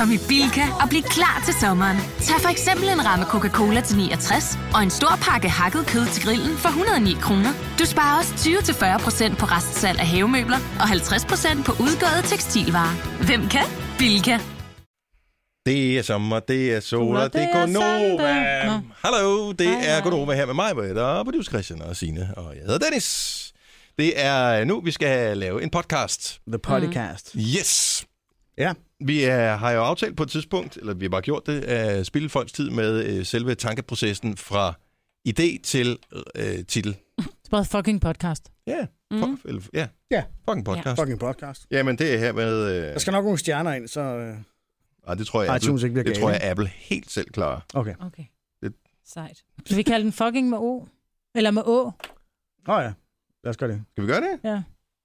Kom i Bilka og bliv klar til sommeren. Tag for eksempel en ramme Coca-Cola til 69 og en stor pakke hakket kød til grillen for 109 kroner. Du sparer også 20-40% på restsalg af havemøbler og 50% på udgåede tekstilvarer. Hvem kan? Bilka. Det er sommer, det er sol, og det er Gonova. Hallo, det er Gonova her med mig, Britt, og producer Christian og Signe, og jeg hedder Dennis. Det er nu, vi skal lave en podcast. The podcast. Yes. Ja. Vi har jo aftalt på et tidspunkt, eller vi har bare gjort det, at spilde folks tid med selve tankeprocessen fra idé til titel. Det er fucking podcast. Ja, fucking podcast. Fucking podcast. Jamen, det er her med... Der skal nok nogle stjerner ind, så... det tror jeg, iTunes ikke bliver det tror jeg Apple helt selv klarer. Okay. Sejt. Skal vi kalde den fucking med O? Eller med Å? Ja. Lad os gøre det. Skal vi gøre det? Ja.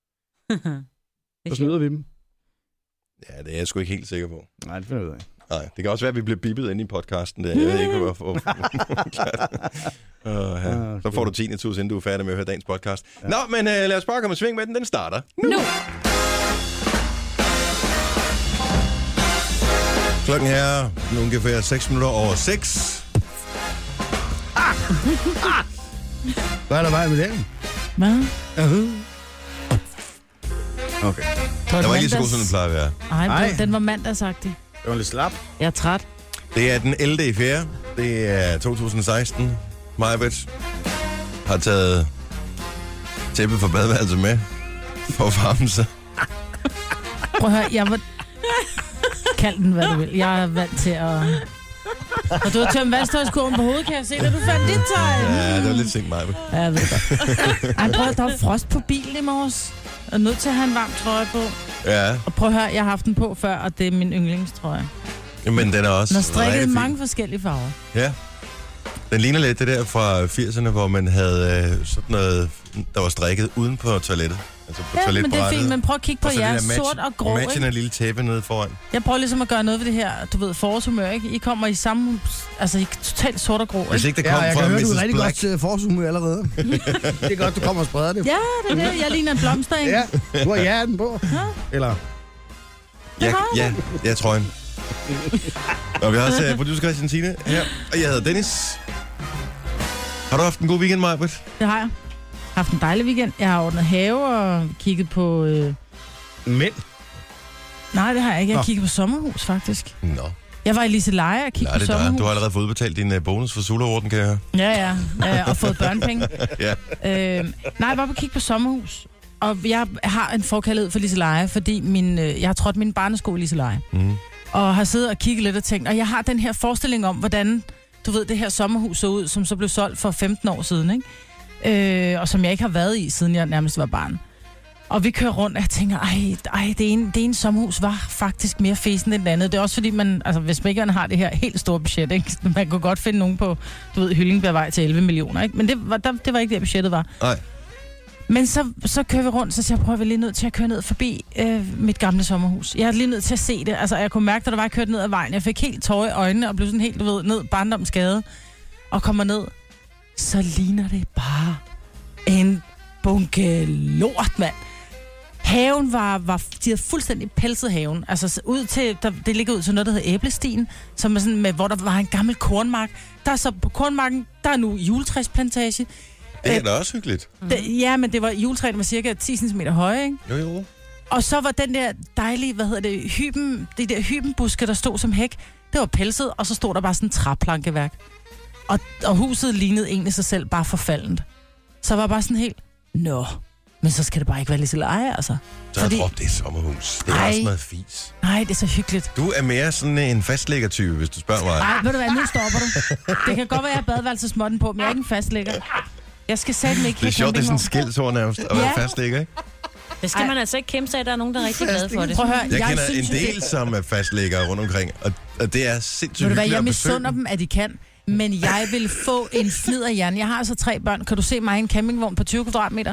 Så snyder vi dem. Ja, det er jeg sgu ikke helt sikker på. Nej, det finder jeg ud af. Nej, det kan også være, at vi bliver bippet inde i podcasten. Jeg ved ikke, hvorfor. Så får du 10 tus, inden du er færdig med at høre dagens podcast. Ja. Nå, men lad os bare komme i sving med den. Den starter nu. Klokken er ungefær 6 minutter over 6. Hvad er der vej med den? Hvad? Okay. Der var ikke lige så god, som den plejer at være. Nej, den var mandagsagtig. Det var lidt slap. Jeg er træt. Det er den 11.4. Det er 2016. Majbet har taget tæppet for badeværelset med for at varme sig. Prøv at høre, jeg var... Kald den, hvad du vil. Jeg er vant til at... Og du har tømt vasktøjskurven på hovedet, kan jeg se, da du fandt dit tøj. Ja, det var lidt sent, Majbet. Ja, jeg ved godt. Ej, prøv at der var frost på bilen i morges. Jeg er nødt til at have en varm trøje på. Ja. Og prøv at høre, jeg har haft den på før, og det er min yndlingstrøje. Men den er også... Den har strikket mange forskellige farver. Ja. Den ligner lidt det der fra 80'erne, hvor man havde sådan noget, der var strikket uden på toilettet. Altså på ja, men det er toiletbrættet. fint, men prøv at kigge på jer, sort og grå, ikke? Matchen en lille tæppe nede foran. Jeg prøver ligesom at gøre noget ved det her, du ved, forårshumør, ikke? I kommer i samme, altså i totalt sort og grå, ikke? Hvis ikke det kom jeg fra kan høre, Mrs. du er rigtig Black. godt forårshumør allerede. Det er godt, du kommer og spreder det. Ja, det er det. Jeg ligner en blomster, ikke? Ja, du har hjerten på. Ja. Eller? Ja, jeg tror en. Og vi har også producer Christian Tine her, og jeg hedder Dennis. Har du haft en god weekend, Majbrit? Det har jeg. Haft en dejlig weekend. Jeg har ordnet have og kigget på... Mænd? Nej, det har jeg ikke. Jeg har kigget på sommerhus, faktisk. Nå. Jeg var i Liseleje og kiggede på sommerhus. Du har allerede fået udbetalt din bonus for Sula-orden, kan jeg høre. Ja, og fået børnepenge. Ja. Nej, jeg var på at kigge på sommerhus. Og jeg har en forkærlighed for Liseleje, fordi jeg har trådt min barnesko i Liseleje. Mm. Og har siddet og kigget lidt og tænkt, og jeg har den her forestilling om, hvordan, du ved, det her sommerhus så ud, som så blev solgt for 15 år siden, ikke? Og som jeg ikke har været i, siden jeg nærmest var barn. Og vi kører rundt, og jeg tænker, det ene sommerhus var faktisk mere fesen end det andet. Det er også fordi, hvis man ikke har det her helt store budget, ikke? Man kunne godt finde nogen på, du ved, Hyllingbjergvej til 11 millioner, ikke? Men det var ikke det, budgettet var. Nej. Men så kører vi rundt, så siger jeg, prøver vi lige nødt til at køre ned forbi mit gamle sommerhus. Jeg er lige nødt til at se det. Altså, jeg kunne mærke, at der var kørt ned ad vejen. Jeg fik helt tårer i øjnene og blev sådan helt, du ved, ned barndomsgade. Og kommer ned, så ligner det bare en bunke lort, mand. Haven var de havde fuldstændig pelset haven. Altså ud til, det ligger ud til noget, der hedder Æblestien, som er sådan med, hvor der var en gammel kornmark. Der er så på kornmarken, der er nu juletræsplantage. Det er da også hyggeligt. Ja, men det var juletræet var cirka 10 cm høje, ikke? Jo. Og så var den der dejlige, de der hybenbuske, der stod som hæk, det var pelset, og så stod der bare sådan en træplankeværk. Og huset lignede egentlig sig selv bare forfaldent. Så var bare sådan helt, men så skal det bare ikke være lige så leje, altså. Så jeg tror, det er sommerhus. Det er også noget fis. Nej, det er så hyggeligt. Du er mere sådan en fastlæggertype, hvis du spørger mig. Nej, ved du hvad, nu stopper du. Det kan godt være, at jeg har badeværelsesmåtten på, men jeg er ikke en fastlægger. Jeg skal sætte mig ikke. Det er sjovt, det er sådan en skældsord nærmest, at være fastlægger, ikke? Det skal man altså ikke kæmpe sig, at der er nogen, der er rigtig glade for det. Prøv at høre, jeg kender en del, som er fastlæggere rundt omkring, og det er sindssygt hyggeligt. hyggeligt Jeg misunder dem, at de kan, men jeg vil få en flid af hjernen. Jeg har altså 3 børn. Kan du se mig i en campingvogn på 20 kvadratmeter?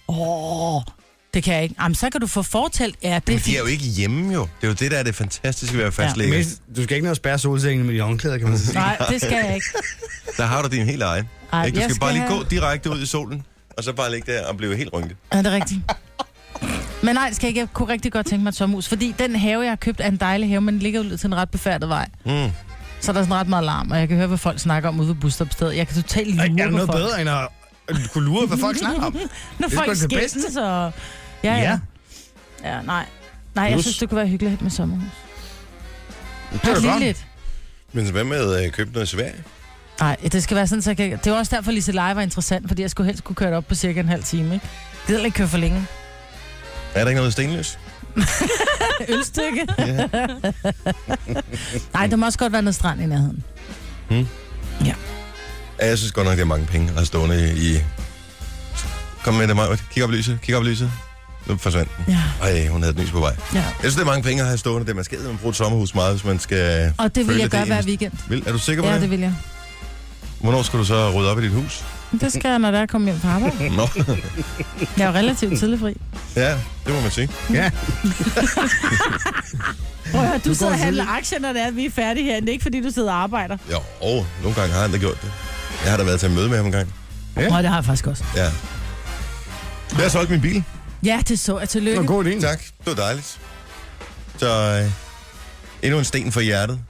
Det kan jeg ikke. Jamen, så kan du få fortalt. Ja, det men de er jo ikke hjemme, jo. Det er jo det, der er det fantastiske ved at være fastlægger. Ja. Du skal ikke ned og spærre solsengen med de håndklæder, kan man sige. Nej, det skal jeg ikke. Der har du din helt egen. Ej, du skal bare lige gå direkte ud i solen, og så bare ligge der og blive helt rynket. Ja, det er rigtigt. Men nej, skal ikke. Jeg kunne rigtig godt tænke mig et sommerhus, fordi den have, jeg har købt, er en dejlig have, men den ligger ud til en ret befærdet vej. Så der er sådan ret meget larm, og jeg kan høre, hvad folk snakker om ude ved busstopstedet. Jeg kan totalt lure på folk. Er der noget bedre, end at kunne lure, hvad folk snakker om? Når folk skændes, og... Ja, nej. Nej, jeg synes, det kunne være hyggeligt med sommerhus. Det er godt. Men hvad med at købe noget i Sverige? Nej, det skal være sådan, så det var også derfor, Lise Leje var interessant, fordi jeg skulle helst kunne køre det op på cirka en halv time, ikke? Det gider ikke køre for længe. Er der ikke noget stenløs? Ølstykke? Nej, der må også godt være noget strand i nærheden. Ja. Jeg synes godt nok, det er mange penge at have stående i... Kom med det, Maja. Kig op lyset. Nu forsvandt den. Ja. Ej, hun havde et nys på vej. Ja. Jeg synes, det er mange penge at have stående. Det man skal bruge et sommerhus meget, hvis man skal... Og det vil jeg gøre hver weekend. Er du sikker på det? Ja, det vil jeg. Hvornår skal du så rydde op i dit hus? Det skal jeg, når der kommer hjem fra arbejde. Nå. Jeg er jo relativt tidligfri. Ja, det må man sige. Ja. Prøv at høre, du sidder og handler aktier, når det er, at vi er færdige her. Det er ikke, fordi du sidder og arbejder. Jo, nogle gange har han da gjort det. Jeg har da været til at møde med ham en gang. Ja. Nå, det har jeg faktisk også. Ja. Jeg har solgt min bil. Ja, det så jeg. Tillykke. God idé. Tak, det var dejligt. Så endnu en sten for hjertet.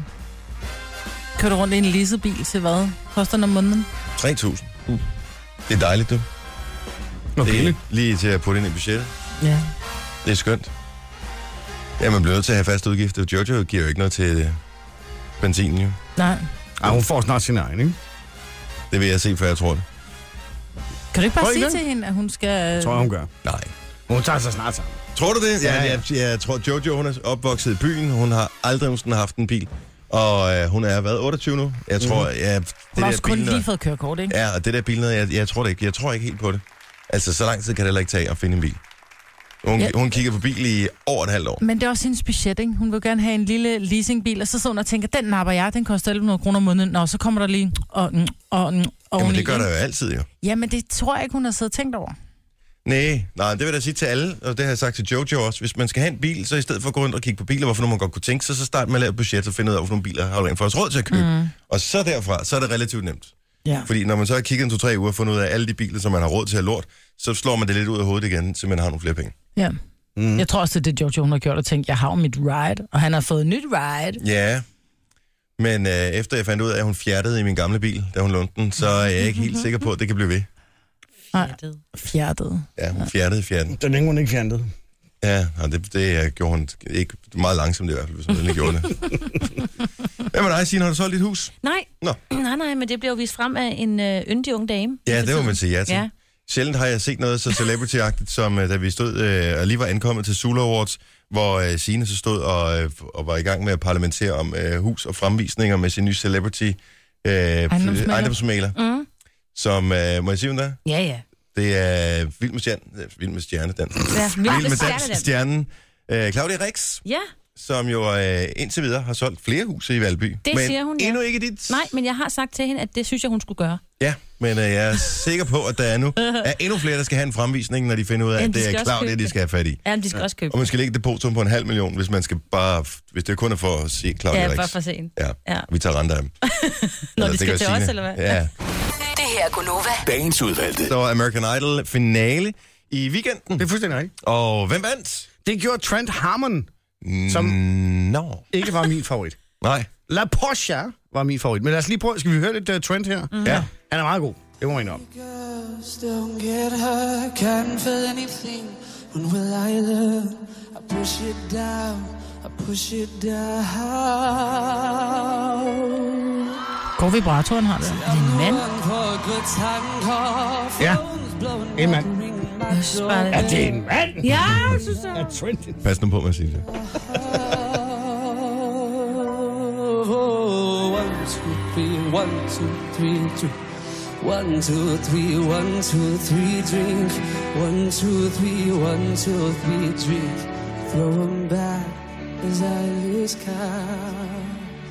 Kører du rundt i en leasebil til hvad? Koster den om måneden? 3.000. Det er dejligt, du. Det er lige til at putte ind i budgettet. Ja. Det er skønt. Ja, man bliver nødt til at have fast udgifter. Jojo giver jo ikke noget til benzinen, jo. Nej. Ej, hun får snart sin egen, ikke? Det vil jeg se, før jeg tror det. Kan du ikke bare Tror I sige det? til hende, at hun skal... Tror jeg, hun gør. Nej. Hun tager sig snart sammen. Tror du det? Ja. Jeg tror, Jojo, hun er opvokset i byen. Hun har aldrig nogensinde haft en bil. Og hun er, 28 nu? Jeg tror, det Hun har der også kun bil, lige fået kørekort, ikke? Ja, og det der bil, jeg tror det ikke. Jeg tror ikke helt på det. Altså, så lang tid kan det heller ikke tage at finde en bil. Hun kigger på bil i over et halvt år. Men det er også hendes budget, ikke? Hun vil gerne have en lille leasingbil, og så sidder hun og tænker, den napper jeg, den koster 1.100 kroner om måneden. Nå, så kommer der lige Jamen, det gør der jo altid, jo. Jamen, det tror jeg ikke, hun har siddet og tænkt over. Nej, det vil jeg sige til alle, og det har jeg sagt til Jojo også. Hvis man skal have en bil, så i stedet for at gå rundt og kigge på biler, hvorfor man godt kunne tænke sig, så start med at lave et budget og finde ud af, hvorfor nogle biler har du rent for os råd til at købe. Og så derfra, så er det relativt nemt. Ja. Fordi når man så har kigget 2-3 uger og fundet ud af alle de biler, som man har råd til at lort, så slår man det lidt ud af hovedet igen, så man har nogle flere penge. Ja. Jeg tror også, det er det, Jojo hun har gjort, og tænkt, jeg har jo mit ride, og han har fået et nyt ride. Ja, men efter jeg fandt ud af, at hun fjerdede i min gamle bil, da hun lånte den, så er jeg ikke helt sikker på, at det kan blive ved. Fjerdet. Ja, hun fjerdede i fjerden. Så længe hun ikke fjernede. Ja, og det gjorde hun ikke meget langsomt i hvert fald, hvis hun ikke gjorde det. Hvad med dig, Signe? Har du solgt dit hus? Nej, men det bliver jo vist frem af en yndig ung dame. Ja, det må man sige ja til. Ja. Sjældent har jeg set noget så celebrity-agtigt, som da vi stod og lige var ankommet til Zulu Awards, hvor Signe så stod og var i gang med at parlamentere om hus og fremvisninger med sin nye celebrity ejendomsmægler. Som, må jeg sige, om der? Ja. Det er Vild med Stjernedans. Ja, Vild med Stjernen. Claudia Rix, Ja, som jo indtil videre har solgt flere huse i Valby. det siger hun, ja. Endnu ikke dit. Nej, men jeg har sagt til hende, at det synes jeg, hun skulle gøre. Ja, men jeg er sikker på, at der er endnu flere, der skal have en fremvisning, når de finder ud af, at det er Claudia, de skal have fat i. Ja, men de skal også købe. Og man skal lægge depositum på 500.000, hvis det kun er for at se Claudia Rix. Ja, bare for sent. Ja, vi tager renter af dem. Når de skal til os, eller hvad? Ja. Det her er Gunova. Dagens udvalgte. Så American Idol finale i weekenden. Det er fuldstændig rigtigt. Og hvem vandt? Det gjorde Trent Harmon, som ikke var min favorit. Nej. La Porsche var min favorit. Men lad os lige prøve. Skal vi høre lidt Trent her? Ja. Han er meget god. Det må man om. Don't get her, can't feel anything. When will I learn? I push it down, I push it down. God vibratoren har det. En mand. Ja, en mand. Ja, det er en mand? Ja, jeg synes jeg. Er Trent. Pas nu på med at sige det. 1, 2, 3, 1, 2, 3, 1, 2, 3, 1, 2, 3, drink. 1, 2, 3, 1, 2, 3, drink. Throw them back as I lose count.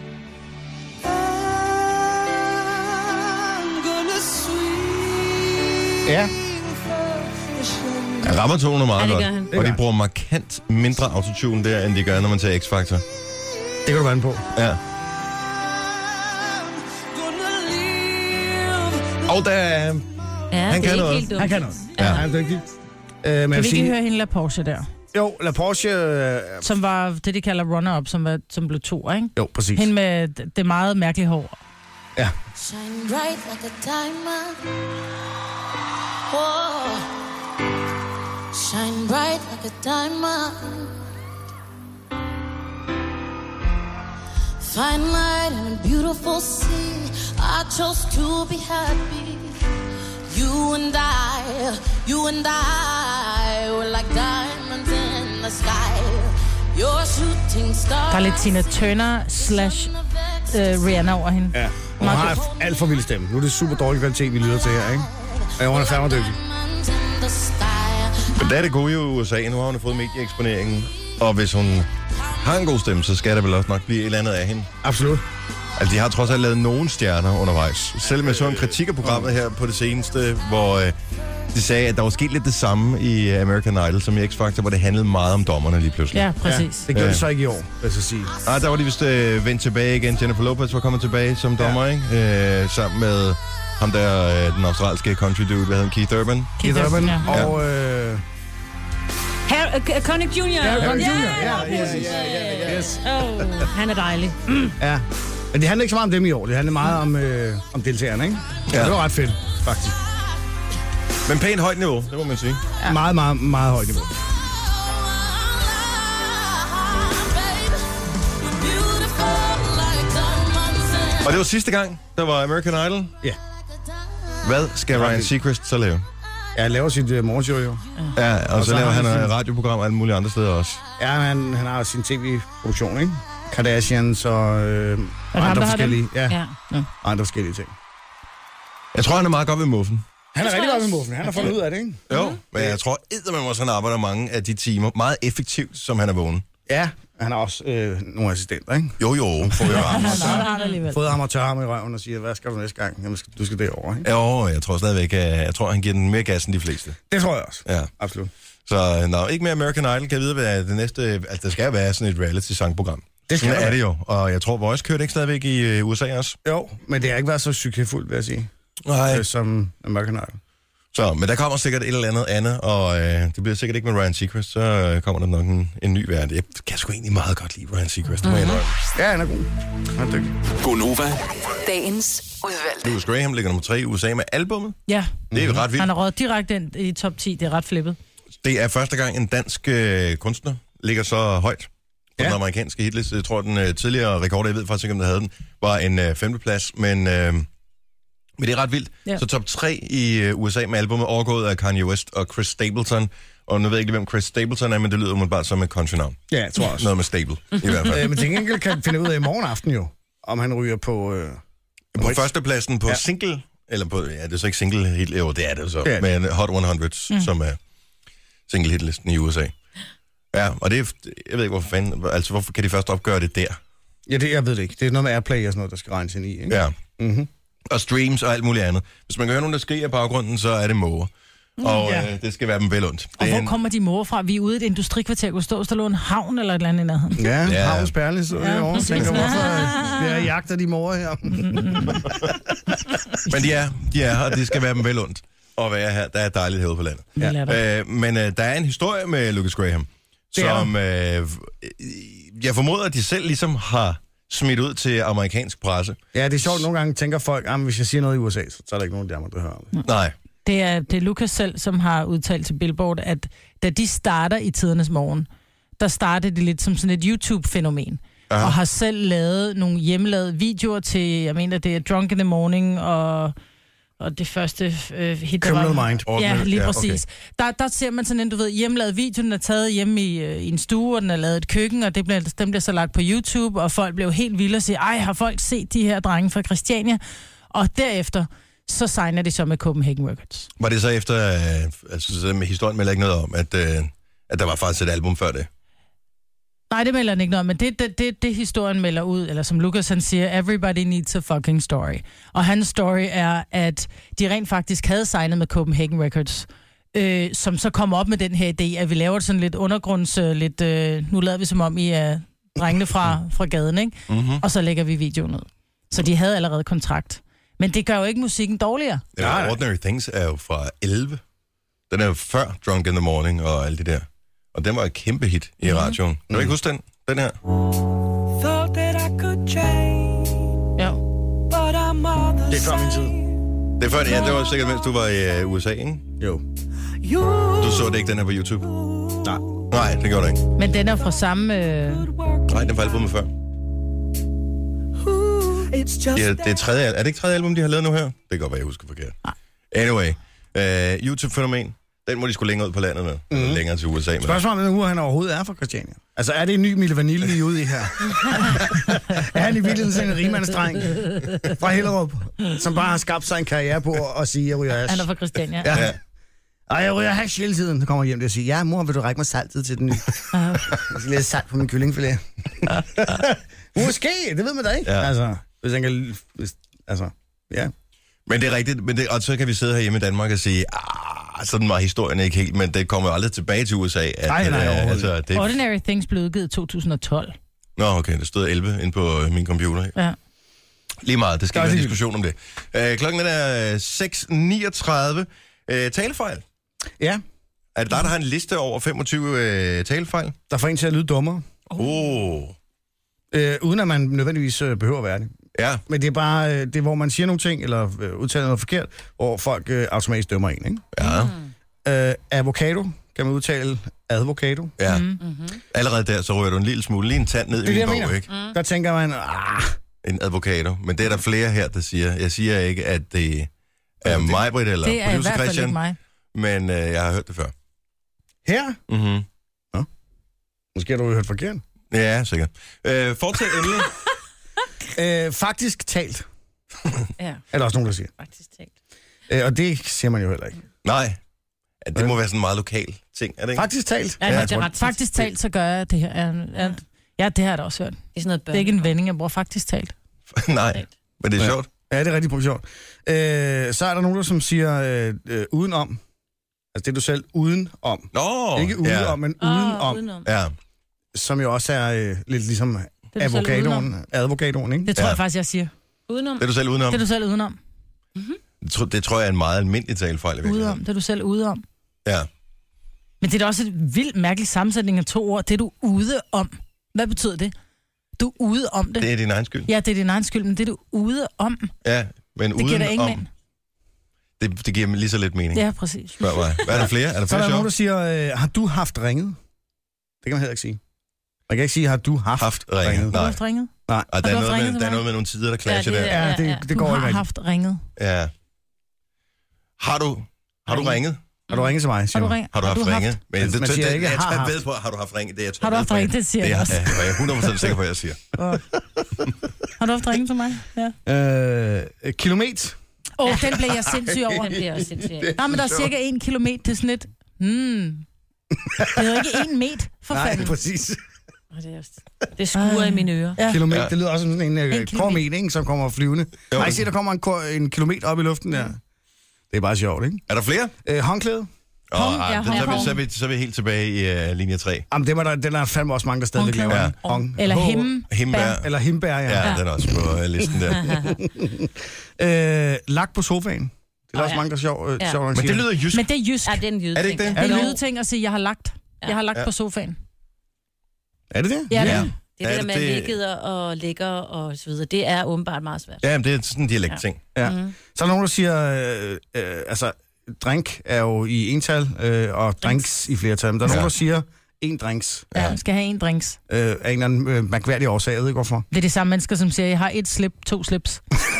I'm gonna swing. Ja. Jeg rammer tonerne meget Ja, det godt. gør han. Og de bruger markant mindre autotune der, end de gør, når man tager X-Factor. Det kan du være på. Ja. Og der Ja, Han det kan er noget. ikke helt dumt. Han kan noget. Ja. Han er dygtig. Kan vi ikke høre hende La Porsche der? Jo, La Porsche... Som var det, de kalder runner-up, som blev 2, ikke? Jo, præcis. Hende med det meget mærkelige hår. Ja. Shine bright like a diamond. Oh. Shine bright like a diamond. Fine light in a beautiful sea. I chose to be happy. You and I were like diamonds in the sky. Your shooting star. Der er lidt Tina Turner / Rihanna over hende. Ja, hun har alt for vild stemme. Nu er det super dårlig kvalitet, vi lytter til her, ikke? Og hun er fandme dygtig. Men der er det gode i USA. Nu har hun fået medieeksponeringen. Og hvis hun har en god stemme, så skal der vel også nok blive et eller andet af hende. Absolut. Altså, de har trods alt lavet nogle stjerner undervejs. Selvom jeg så en kritik af programmet her på det seneste, hvor de sagde, at der var sket lidt det samme i American Idol, som i X-Factor, hvor det handlede meget om dommerne lige pludselig. Ja, præcis. Ja, det gjorde de så ikke i år, vil jeg så sige. Nej, der var de vist vendt tilbage igen. Jennifer Lopez var kommet tilbage som dommer, ikke? Sammen med ham der, den australske country dude, hvad hedder han? Keith Urban. Keith Urban, ja. Og... Connick Jr. Ja, Connick Jr. Ja, yes. Han er dejlig. Ja. Men det handler ikke så meget om dem i år. Det handler meget om deltagerne, ikke? Ja. Det var ret fedt, faktisk. Men pænt højt niveau, det må man sige. Ja. Meget, meget, meget højt niveau. Og det var sidste gang, der var American Idol. Ja. Hvad skal Ryan Seacrest så lave? Ja, han laver sit morgenshow jo. Ja, og så laver han et radioprogram og alle mulige andre steder også. Ja, han har sin tv-produktion, ikke? Kardashians og andre forskellige. Ja. Andre forskellige ting. Jeg tror, han er meget godt ved muffen. Han er rigtig godt ved muffen. Han har fundet ud af det, ikke? Jo, men jeg tror eddermame også, han arbejder mange af de timer meget effektivt, som han er vågen. Ja, han har også nogle assistenter, ikke? Jo, Fået ham og tørre ham i røven og siger, hvad skal du næste gang? Jamen, du skal derover, ikke? Jo, jeg tror stadigvæk, han giver den mere gas end de fleste. Det tror jeg også. Ja. Absolut. Så ikke mere American Idol. Kan jeg vide, hvad det næste... Altså, der skal være sådan et reality-sangprogram. Det skal sådan er det jo. Og jeg tror, Voice kørte ikke stadigvæk i USA også. Jo, men det har ikke været så succesfuldt, vil jeg sige. Nej. Som American Idol. Så, men der kommer sikkert et eller andet, og det bliver sikkert ikke med Ryan Seacrest, så kommer der nok en ny verden. Jeg kan sgu egentlig meget godt lide Ryan Seacrest. Ja, han er god. Han er dygtig. Gonova. Dagens udvalgte. Louis Graham ligger nummer 3 i USA med albummet. Ja. Det er jo ret vildt. Han er røget direkte ind i top 10. Det er ret flippet. Det er første gang, en dansk kunstner ligger så højt på den amerikanske hitliste. Jeg tror, den tidligere rekord, jeg ved faktisk ikke, om der havde den, var en 5. plads, men det er ret vildt. Ja. Så top 3 i USA med albumet, overgået af Kanye West og Chris Stapleton. Og nu ved jeg ikke, hvem Chris Stapleton er, men det lyder umiddelbart som et country-navn. Ja, jeg tror også. Noget med stable, i hvert fald. Men til gengæld kan finde ud af i morgen aften jo, om han ryger på... På førstepladsen på single, eller på, ja, det er så ikke single hit, jo, det er det så, med Hot 100, som er single hitlisten i USA. Ja, og det er, jeg ved ikke, hvorfor fanden, altså hvorfor kan de først opgøre det der? Ja, jeg ved det ikke. Det er noget med Airplay og sådan noget, der skal regnes ind i, ikke? Ja. Mm-hmm. Og streams og alt muligt andet. Hvis man kan høre nogen, der skriger i baggrunden, så er det måger. Og det skal være dem vel ondt. Og hvor kommer de måger fra? Vi er ude i et industrikvarter. Kunne stå, der lå en havn eller et eller andet i nærheden. Ja, havns perle, så jeg tænker, hvorfor jeg jagter de måger her. Men de er her, og det skal være dem vel ondt at være her. Der er dejligt herude på landet. Ja. Men der er en historie med Lucas Graham, som jeg formoder, at de selv ligesom har smidt ud til amerikansk presse. Ja, det er sjovt. Nogle gange tænker folk, at hvis jeg siger noget i USA, så er der ikke nogen der, der hører om det. Nej. Det er Lucas selv, som har udtalt til Billboard, at da de starter i tidernes morgen, der startede det lidt som sådan et YouTube-fænomen. Aha. Og har selv lavet nogle hjemmelavede videoer til, jeg mener, det er Drunk in the Morning og det første hit, der Criminal var... Mind. Ja, lige præcis. Okay. Der ser man sådan en, du ved, hjemmelavet video, den er taget hjemme i en stue, og den er lavet et køkken, og den bliver så lagt på YouTube, og folk blev helt vilde og siger, ej, har folk set de her drenge fra Christiania? Og derefter, så signer de så med Copenhagen Records. Var det så efter, altså med historien melder ikke noget om, at der var faktisk et album før det? Nej, det melder den ikke noget, men det historien melder ud, eller som Lucas han siger, everybody needs a fucking story. Og hans story er, at de rent faktisk havde signet med Copenhagen Records, som så kom op med den her idé, at vi laver sådan lidt undergrunds, nu lader vi som om I er drengene fra gaden, ikke? Mm-hmm. Og så lægger vi videoen ud. Så de havde allerede kontrakt. Men det gør jo ikke musikken dårligere. Ja, Ordinary Things er jo fra 11, Den er jo før Drunk in the Morning og alt det der. Og den var et kæmpe hit i radioen. Kan du ikke huske den her? Ja. Det er før min tid. Det er før, ja, det var sikkert, mens du var i USA, ikke? Jo. Du så det ikke, den her på YouTube? Nej. Nej, det gjorde det ikke. Men den er fra samme... Nej, den var albumet før. Ja, det er tredje, er det ikke tredje album, de har lavet nu her? Det kan godt være, jeg husker forkert. Anyway, YouTube-fænomen, den må de sgu længere ud på landet med. Længere til USA med. Spørgsmålet er, hvor han overhovedet er fra Christiania. Altså, er det en ny Mille Vanille, vi er ude i her? Er han i virkeligheden sådan en rigmandsdreng fra Hellerup, som bare har skabt sig en karriere på at sige, at jeg ryger hash? Han er fra Christiania. Ja. Og jeg ryger hash hele tiden. Så kommer jeg hjem til at sige, ja, mor, vil du række mig saltet til den nye? Jeg skal lidt salt på min kyllingfilet. Måske, det ved man da ikke. Ja. Altså, hvis han kan... Altså, ja. Men det er rigtigt, og så kan vi sidde herhjemme i Danmark og sige, sådan var historien ikke helt, men det kommer jo aldrig tilbage til USA. At, Nej, altså, det... Ordinary Things blev udgivet i 2012. Nå, okay, der stod 11 inde på min computer. Ja. Lige meget, det skal være en diskussion om det. Klokken er 6:39. Talefejl. Ja. Er det dig, der har en liste over 25 talefejl? Der får en til at lyde dummere. Uden at man nødvendigvis behøver at være det. Ja. Men det er bare, det er, hvor man siger nogle ting, eller udtaler noget forkert, hvor folk automatisk dømmer en, ikke? Ja. Avocado, kan man udtale advocado. Ja. Allerede der, så rører du en lille smule, lige en tand ned i min bog, ikke? Der tænker man, En advocado. Men det er der flere her, der siger. Jeg siger ikke, at det er mig, Britt, eller Det er i producer hvert fald Christian, ikke mig. men jeg har hørt det før. her? Mhm. Måske har du hørt forkert. Ja, sikkert. Fortsæt endelig. Faktisk talt. Ja, Er der også nogen, der siger. faktisk talt. Og det siger man jo heller ikke. Nej. Ja, det må være sådan en meget lokal ting, er det ikke? Faktisk talt. Ja, det er ret Faktisk talt, så gør jeg det her. Ja, det har jeg da også hørt. Det er sådan noget Det er ikke en vending, jeg bruger faktisk talt. Nej, men det er sjovt. Ja, det er rigtig sjovt. Så er der nogen, der som siger udenom. Altså det er du selv udenom. Nå! Ikke udenom, men udenom. udenom. Ja. Som jo også er lidt ligesom Det er du selv advokadoen, ikke? Det tror jeg faktisk, jeg siger. Udenom. Det er du selv udenom? Det er du selv udenom. Det tror jeg er en meget almindelig talefejl i virkeligheden. Udenom. Det er du selv udeom. Ja. Men det er da også et vildt mærkeligt sammensætning af 2 ord. Det er du ude om. Hvad betyder det? Du er ude om det. Det er din egen skyld. Ja, det er din egen skyld, men det er du ude om. Ja, men Det giver da ingen om. mening. Det giver lige så lidt mening. Ja, præcis. Spørg mig. Hvad er der flere? Er der Så er flere der nogen, der sjov? siger, har du haft ringet? Det kan man heller ikke sige. Man kan ikke sige, har du haft ringet? ringet? Har du Nej. haft ringet? Nej. Og der du er, haft noget ringet med, til der er mig? noget med nogle tider, der clasher Ja, der. Ja, det går Du ikke har rigtigt. haft ringet. Ja. Har du ringet? Har du ringet til mig, Har siger du man. ringet? Har du haft ringet? Men Man siger ikke, jeg har ved haft. på, har du haft ringet? Det er jeg Har du haft ringet? Det siger jeg også. Det er jeg 100% sikker på, at jeg siger. Har du haft ringet til mig? Ja. Kilometer. Den blev jeg sindssyg over. Den bliver også sindssygt. Nej, men der er cirka 1 kilometer til sådan et... Det er jo ikke 1 meter, for Nej, fanden. præcis. Det skuer i mine ører. Ja. Kilometer, Ja. det lyder også som sådan en kilometer. kormet, ikke, som kommer flyvende. Jo. Nej, se, der kommer en kilometer op i luften der. Det er bare sjovt, ikke? Er der flere? Håndklæde. Så er vi helt tilbage i linje 3. Jamen, den er fandme også mange, der stadig Håndklæde. laver. Eller Himbær. Eller himbær, ja. Ja, den er også på listen der. Lagt på sofaen. Det er også mange, der er sjovt. Ja. sjovt Men det lyder jysk. Men det er jysk. Ja, det er en jyde. Er det ikke det? Det er det? en lydeting at sige, jeg har lagt. Jeg har lagt på sofaen. Er det det? Ja, det Ja. er. Det er det der med det- ligget og ligger og så videre. Det er åbenbart meget svært. Ja, men det er sådan en dialekt-ting. Ja. Så er der nogen, der siger, altså, drink er jo i ental, og drinks i flertal. Men der er nogen, der siger, en drinks. Ja, skal have 1 drinks. Af en eller anden mærkværdig årsag, jeg ved ikke hvorfor. Det er de samme mennesker, som siger, jeg har 1 slip, 2 slips.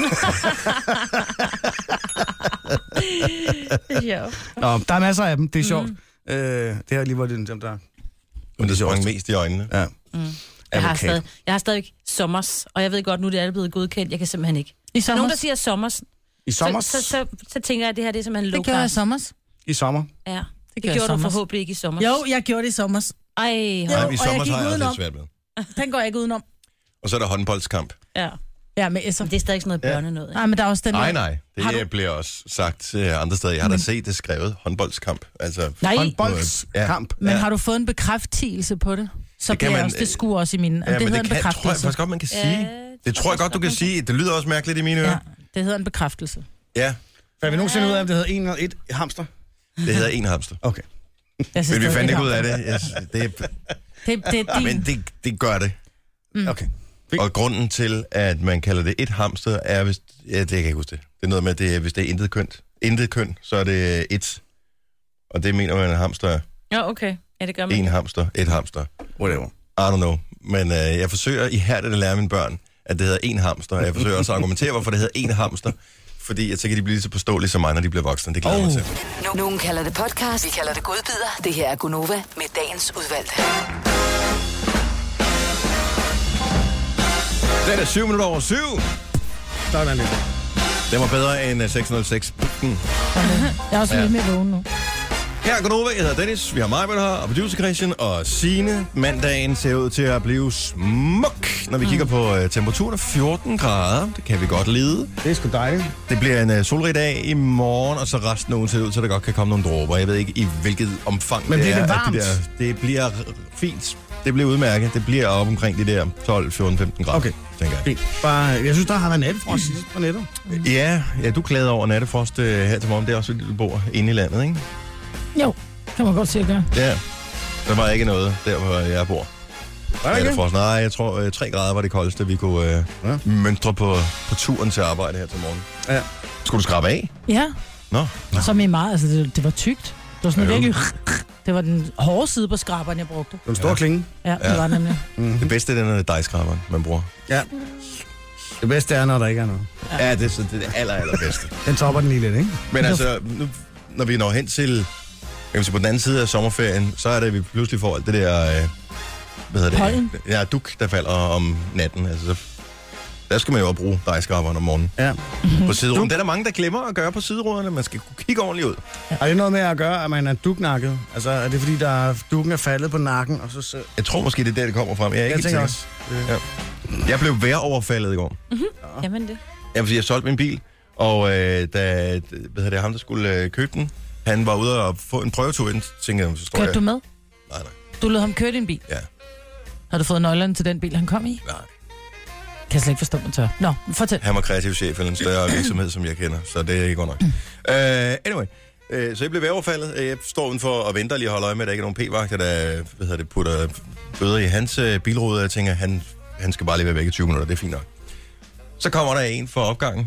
Ja. Nå, der er masser af dem, det er sjovt. Det her lige var det, dem der... Men det sprang mest i øjnene. Ja. Jeg har stadig sommers, og jeg ved godt, nu det er blevet godkendt. Jeg kan simpelthen ikke. I Nogen, sommer. der siger sommers, I sommer? så tænker jeg, at det her det er simpelthen Det gjorde jeg i sommer. I sommer? Ja, det gjorde jeg gjorde du sommers. forhåbentlig ikke i sommer. Jo, jeg gjorde det i sommer. Ej, Nej, Jo, i og jeg sommer gik har jeg også udenom. lidt svært med. Den går jeg ikke udenom. Og så er der håndboldskamp. ja. Ja, med S'er. Det er stadig sådan noget børnenød. ikke? Nej, men der er også den Nej. Det bliver også sagt andre steder. Jeg har da set det skrevet. Håndboldskamp. Altså, Nej, Håndboldskamp. Men har du fået en bekræftelse på det? Så Det kan bliver man- også, det skuer også i mine. ja, det men hedder en det tror jeg bekræftelse. faktisk godt, man kan sige. Ja, Det tror jeg godt, du kan sige. Det lyder også mærkeligt i mine Ja, ører. det hedder en bekræftelse. Ja. Har vi nogensinde ud af, om det hedder 1 eller 1 hamster? Det hedder en hamster. Okay. Jeg synes, Men vi det fandt er ikke ud af hamster. det. Det er din. Men det gør det. Okay. Og grunden til, at man kalder det et hamster, er, hvis... Ja, det kan jeg ikke huske det. Det er noget med, at det er, hvis det er intet køn, så er det et. Og det mener man, en hamster er. Ja, okay. Ja, det gør man. En hamster, et hamster. Whatever. I don't know. Men jeg forsøger ihærdigt at lære mine børn, at det hedder en hamster. Jeg forsøger også at argumentere, hvorfor det hedder en hamster. Fordi så kan de blive lige så påståelige som mig, når de bliver voksne. Det glæder mig til. Nogen kalder det podcast, vi kalder det godbider. Det her er Gunova med dagens udvalgte. Den er 7 minutter over 7. Sådan lidt. Den var bedre end 606. Jeg er også lidt mere vågen nu. Her er Gunova, jeg hedder Dennis. Vi har mig med her, og producer Christian og Signe. Mandagen ser ud til at blive smuk. Når vi kigger på temperaturen af 14 grader, det kan vi godt lide. Det er sgu dejligt. Det bliver en solrig dag i morgen, og så resten af ugen ser det ud, så der godt kan komme nogle dråber. Jeg ved ikke, i hvilket omfang Men bliver det er. varmt? Det bliver fint. Det bliver udmærket. Det bliver op omkring de der 12, 14, 15 grader, Okay. tænker jeg. Fint. Bare, jeg synes, der har været nattefrost sidst på nettet. Ja, du klager over nattefrost her til morgen. Det er også, fordi du bor inde i landet, ikke? Jo, kan man godt se at gøre. Ja. Der var ikke noget der, hvor jeg bor. Var der ikke? Nej, jeg tror 3 grader var det koldeste, vi kunne mønstre på turen til arbejde her til morgen. Ja. Skulle du skrabe af? Ja, Nå. som i meget. Altså, det var tykt. Det var sådan Jo. virkelig... Det var den hårde side på skraberen, jeg brugte. Det var en stor klinge. Ja, det var nemlig. Det bedste er den dejskraberen, man bruger. Ja. Det bedste er, når der ikke er noget. Ja, det er det allerbedste. Den topper den lige lidt, ikke? Men altså, nu, når vi når hen til, jeg kan sige, på den anden side af sommerferien, så er det, at vi pludselig får alt det der, hvad hedder det? Pollen. Ja, duk, der falder om natten. Altså, så, der skal man jo også bruge dejskraberen om morgenen. Ja. På sideruden. Det er der mange, der glemmer at gøre på sideruderne. Man skal kunne kigge ordentligt ud. Har det noget med at gøre, at man er duknakket? Altså, er det fordi, dukken er faldet på nakken, og så... Jeg tror måske, det er der, det kommer frem. Jeg er ikke tænker helt sikker. Ja. Jeg blev vejroverfaldet i går. Jamen det. Ja, fordi jeg solgte min bil, og da ham, der skulle købe den, han var ude og få en prøvetur ind, tænkte jeg, så står Kørte du med? Nej. Du lod ham køre din bil? Ja. Har du fået nøglerne til den bil, han kom i? Nej. Kan jeg slet ikke forstå, man tør. Nå, fortæl. Han var kreativ chef eller en større virksomhed, som jeg kender, så det er ikke godt nok. Anyway, så jeg blev vejroverfaldet. Jeg står udenfor og venter lige og holder øje med, at der ikke er nogen p-vagter, der putter bøder i hans bilrude, og jeg tænker, han skal bare lige være væk i 20 minutter, det er fint nok. Så kommer der en for opgangen,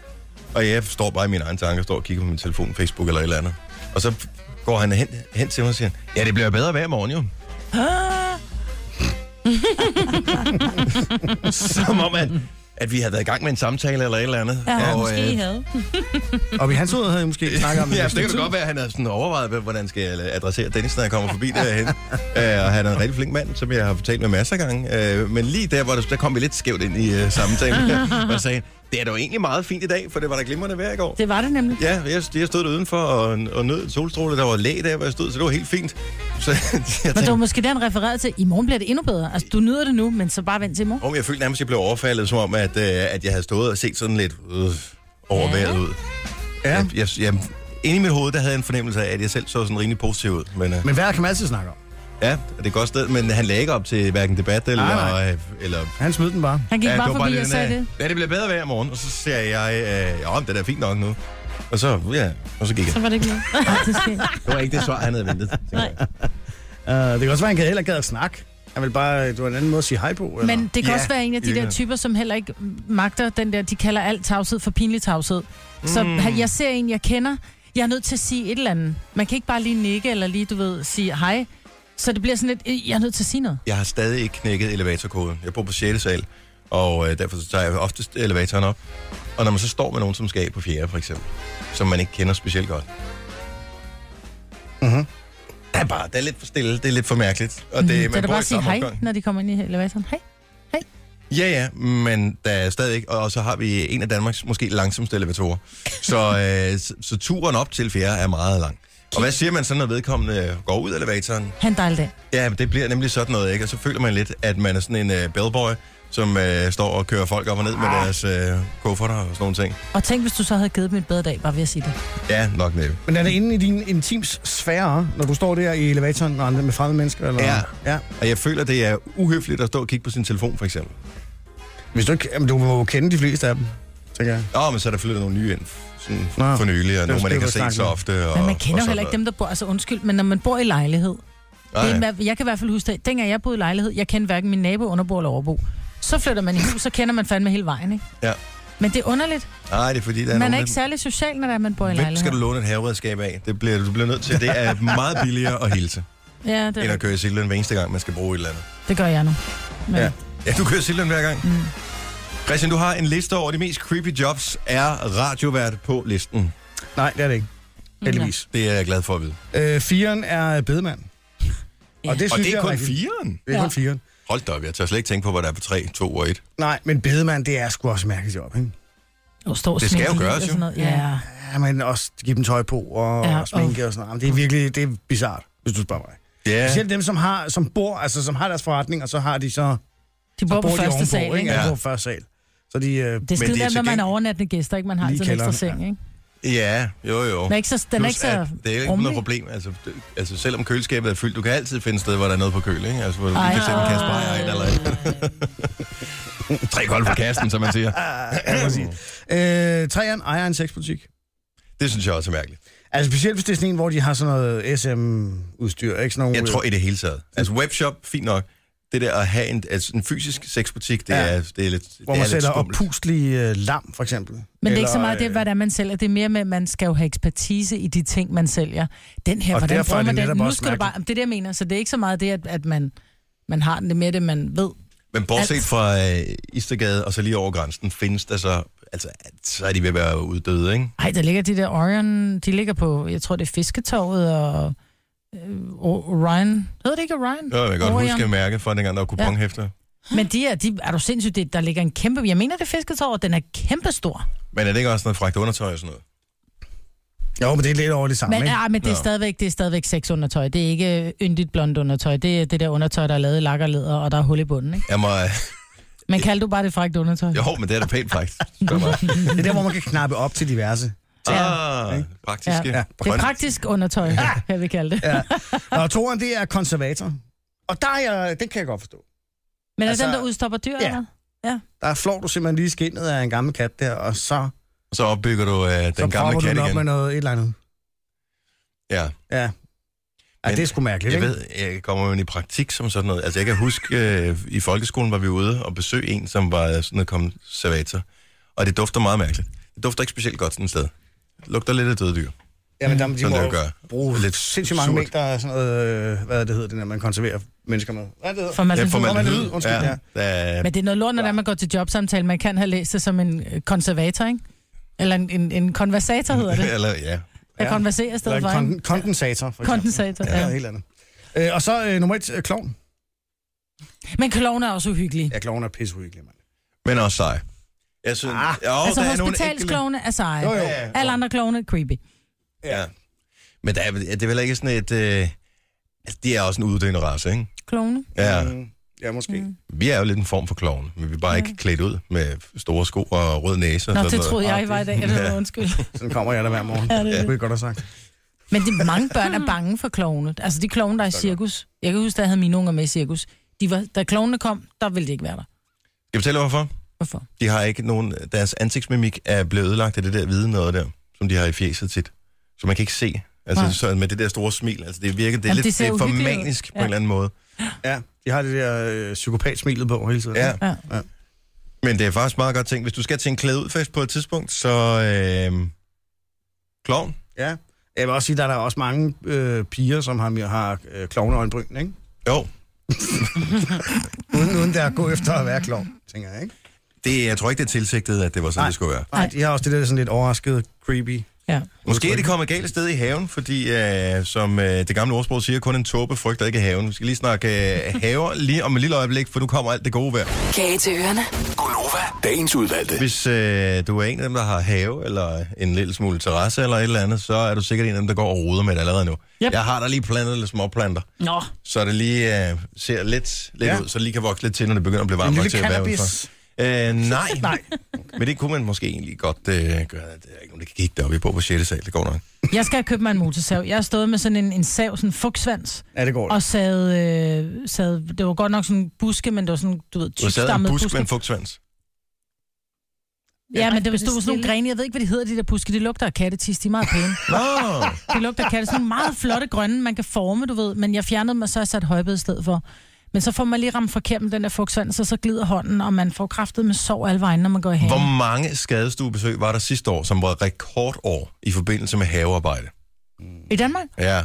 og jeg står bare i mine egne tanker, står og kigger på min telefon, Facebook eller et eller andet. Og så går han hen til mig og siger, ja, det bliver bedre hver morgen jo. Som om, at vi havde været i gang med en samtale eller et eller andet. Ja, og, måske I havde. Og i hans hoved havde jeg måske snakket om det. Ja, det kan godt være, at han havde sådan overvejet, hvordan skal jeg adressere Dennis, når jeg kommer forbi derhen. Og han er en rigtig flink mand, som jeg har fortalt med masser af gange. Men lige der, hvor der kom vi lidt skævt ind i samtalen, og jeg sagde, det er da jo egentlig meget fint i dag, for det var da glimrende vejr i går. Det var det nemlig. Ja, jeg stod der udenfor og nød solstråle, der var læ der, hvor jeg stod, så det var helt fint. Så jeg Men det var måske den refereret til, i morgen bliver det endnu bedre. Altså, du nyder det nu, men så bare vent til i morgen. jeg følte nærmest, at jeg blev overfaldet, som om, at jeg havde stået og set sådan lidt overværet ud. Ja. Jeg, inde i mit hoved, der havde jeg en fornemmelse af, at jeg selv så sådan rimelig positiv ud. Men vejr kan man altid snakke om. Ja, det er et godt sted, men han lagde ikke op til hverken debat eller... Nej. eller Han smed den bare. Han gik bare det var forbi lige og den, sagde det. Ja, det bliver bedre hver morgen, og så siger jeg, det er da fint nok nu. Og så, og så gik Så jeg. var det ikke noget. Det var ikke det svar, han havde ventet. Nej. Det kan også være, han heller ikke gad at snakke. Han vil bare, du har en anden måde at sige hej på. Eller? Men det kan også være en af de der virkelig. typer, som heller ikke magter den der, de kalder alt tavshed for pinlig tavshed. Så jeg ser en, jeg kender, jeg er nødt til at sige et eller andet. Man kan ikke bare lige nikke, eller lige, du ved, sige hej. Så det bliver sådan lidt, jeg er nødt til at sige noget. Jeg har stadig ikke knækket elevatorkoden. Jeg bor på 6. sal, og derfor så tager jeg oftest elevatoren op. Og når man så står med nogen, som skal af på 4. for eksempel, som man ikke kender specielt godt. Det er lidt for stille, det er lidt for mærkeligt. Og det, Så man det bor bare i at sige samme hej, opgang. når de kommer ind i elevatoren. Hej. Ja, men der er stadig ikke, og så har vi en af Danmarks måske langsomste elevatorer. Så turen op til 4. er meget lang. Og hvad siger man så, når vedkommende går ud af elevatoren? Han dejlig dag. Ja, det bliver nemlig sådan noget, ikke? Og så føler man lidt, at man er sådan en bellboy, som står og kører folk op og ned med deres kufferter og sådan nogle ting. Og tænk, hvis du så havde givet dem et bedre dag, bare ved at sige det. Ja, nok næppe. Men er det inde i din intims sfære, når du står der i elevatoren og med fremmede mennesker? Eller? Ja. Og jeg føler, det er uhøfligt at stå og kigge på sin telefon, for eksempel. Hvis du ikke, jamen, du må jo kende de fleste af dem. tænker jeg. Men så er der flyttet nogle nye ind. Sådan for nylig, og nogle man ikke har set så ofte. Men man kender jo heller ikke dem, der bor... Altså undskyld, men når man bor i lejlighed... jeg kan i hvert fald huske det. Dengang jeg boede i lejlighed, jeg kendte hverken min nabo, underbo eller overbo. Så flytter man i hus, så kender man fandme hele vejen, ikke? Ja. Men det er underligt. Nej, det er fordi, der er man er ikke særlig social, når man bor i lejlighed. Hvem skal du låne et haveredskab af? Du bliver nødt til. Det er meget billigere at hilse, end at køre i Silden hver eneste gang, man skal bruge et eller andet. Det gør jeg nu. Men... Ja, du kører Silden hver gang. Christian, du har en liste over de mest creepy jobs. Er radiovært på listen? Nej, det er det ikke. Heldigvis. Det er jeg glad for at vide. 4'eren er bedemand. Ja. Og det er kun 4'eren? Det er kun 4'eren. Hold da op, jeg tør slet ikke tænke på, hvad der er på 3, 2 og 1. Nej, men bedemand, det er sgu også mærkeligt job, ikke? Det skal jo gøres, jo. Ja, men også give dem tøj på og sminke og sådan noget. Det er virkelig, det er bizarrt, hvis du spørger mig. Yeah. Specielt dem, som har deres forretning, og så har de så... De bor på første sal, ikke? Ja, de bor på første sal. Så de, det er skide der, når man er overnattende gæster, ikke? Man har altid en ekstra seng, ikke? Ja, jo. Den er ikke så, det er ikke noget problem. Altså, selvom køleskabet er fyldt, du kan altid finde steder, hvor der er noget på køl, ikke? Altså, hvor du lige kan sætte en kasse bajer ind, eller ikke. 3 kolde for kassen, som man siger. Træerne ejer en sexbutik. Det synes jeg også er mærkeligt. Altså, specielt hvis det er sådan en, hvor de har sådan noget SM-udstyr, ikke? Sådan nogle, jeg tror i det hele taget. Altså, webshop, fint nok. Det der at have en fysisk sexbutik, det er lidt hvor man sætter oppustelige lam, for eksempel. Men det er ikke så meget det, hvad der man sælger. Det er mere med, at man skal jo have ekspertise i de ting, man sælger. Den her, hvordan bruger man den? Nu skal du bare... Det er det, jeg mener. Så det er ikke så meget det, at man har den. Det er mere det, man ved. Men bortset fra Istergade og så lige over grænsen, findes der så... Altså, så er de ved at være uddøde, ikke? Nej, der ligger de der Orion... De ligger på, jeg tror, det er Fisketorvet og... Orion. Hedder det ikke Orion? Jo, jeg kan godt huske mærke fra dengang, der var kuponhæfter. Ja. Men de er du sindssygt, der ligger en kæmpe... Jeg mener, det Fisketorvet, den er kæmpestor. Men er det ikke også noget fragt undertøj og sådan noget? Jo, men det er lidt over det samme, men, ikke? Ja, men det er stadigvæk sexundertøj. Det er ikke yndigt blond undertøj. Det er det der undertøj, der er lavet i lakkerleder, og der er hul i bunden, ikke? Men kalder du bare det fragt undertøj? Jo, men det er da pænt fragt. Det er der, hvor man kan knappe op til diverse. Praktiske. Ja. Det er praktisk undertøj, kan vi kalde det. Ja. Og toeren, det er konservator. Og den kan jeg godt forstå. Men er den, der udstopper dyr, eller? Ja. Der flår du simpelthen lige skinnet af en gammel kat der, og så opbygger du den gamle kat igen. Så op med noget et eller andet. Ja. Ja, det er sgu mærkeligt, jeg kommer jo i praktik som sådan noget. Altså, jeg kan huske, i folkeskolen var vi ude og besøge en, som var sådan noget konservator. Og det dufter meget mærkeligt. Det dufter ikke specielt godt sådan et sted. Det lugter lidt af døde dyr. Ja, men de må bruge lidt sindssygt mange mængder af sådan noget, hvad det hedder, det, når man konserverer mennesker med. Hvad det hedder? Formaldehyd. Undskyld, ja. Men det er noget lort, når man går til jobsamtale. Man kan have læst det som en konservator, ikke? Eller en konversator, hedder det. Eller, ja. Jeg konverserer i stedet for, ikke? Kondensator, for eksempel. Kondensator, ja. Helt andet. Og så nummer 1, klovn. Men klovn er også uhyggelig. Ja, klovn er pisseuhyggelig, mand. Men også sej. Jeg synes, altså hospitalsklovne er seje. Jo. Alle andre klovne er creepy. Ja. Men det er vel ikke sådan et... de er også en uddøende race, ikke? Klovne? Ja. Ja, måske. Vi er jo lidt en form for klovne, men vi er bare ikke klædt ud med store sko og rød næse. Nå, det troede jeg var i dag, det var undskyld. Sådan kommer jeg der hver morgen. Ja, det kunne jeg godt have sagt. Men mange børn er bange for klovne. Altså de klovne, der er i cirkus. Jeg kan huske, da jeg havde mine unger med i cirkus. Da klovnene kom, der ville de ikke være der. Skal jeg fortælle hvorfor? Hvorfor? De har ikke nogen... Deres ansigtsmimik er blevet ødelagt af det der hvide noget der, som de har i fjeset tit. Så man kan ikke se. Altså så med det der store smil. Altså det virker... Det er lidt for manisk på en eller anden måde. Ja, de har det der psykopat-smilet på hele tiden. Ja. Men det er faktisk meget godt tænkt. Hvis du skal til en klædeudfest på et tidspunkt, så... klovn. Ja. Jeg vil også sige, at der er også mange piger, som har klovneøjenbryn, ikke? Jo. uden der at gå efter at være klovn, tænker jeg, ikke? Jeg tror ikke, det er tilsigtet, at det var sådan, det skulle være. Nej, de har også det der sådan lidt overrasket, creepy. Ja. Måske er de kommet galt sted i haven, fordi som det gamle ordsprog siger, kun en tåbe frygter ikke haven. Vi skal lige snakke haver lige om et lille øjeblik, for nu kommer alt det gode vejr. Kage til ørerne. Gonova, dagens udvalgte. Hvis du er en af dem, der har have, eller en lille smule terrasse, eller et eller andet, så er du sikkert en af dem, der går og roder med det allerede nu. Yep. Jeg har der lige plantet lidt småplanter. Nå. Så det lige ser lidt ud, så det lige kan vokse lidt til, når det begynder at blive varmt nok til at være udenfor. Nej. Men det kunne man måske egentlig godt gøre. Det er ikke nogen, der kan kigge deroppe på 6. sal. Det går nok. Jeg skal købe mig en motorsav. Jeg har stået med sådan en sav, sådan en fugtsvans. Ja, det går. Og sad, det var godt nok sådan en buske, men det var sådan, du ved, tykstammet buske. Du sad en busk med en fugtsvans? Ja, men det var sådan nogle grene, jeg ved ikke, hvad de hedder, de der buske, de lugter af kattetis, de er meget pæne. De lugter af katte, sådan nogle meget flotte grønne, man kan forme, du ved, men jeg fjernede dem, og så har jeg sat højbed i stedet for. Men så får man lige ramt forkert med den der fugtsvand, så glider hånden, og man får kraftet med sår alle vejen, når man går i haven. Hvor mange skadestuebesøg var der sidste år, som var rekordår i forbindelse med havearbejde? I Danmark? Ja.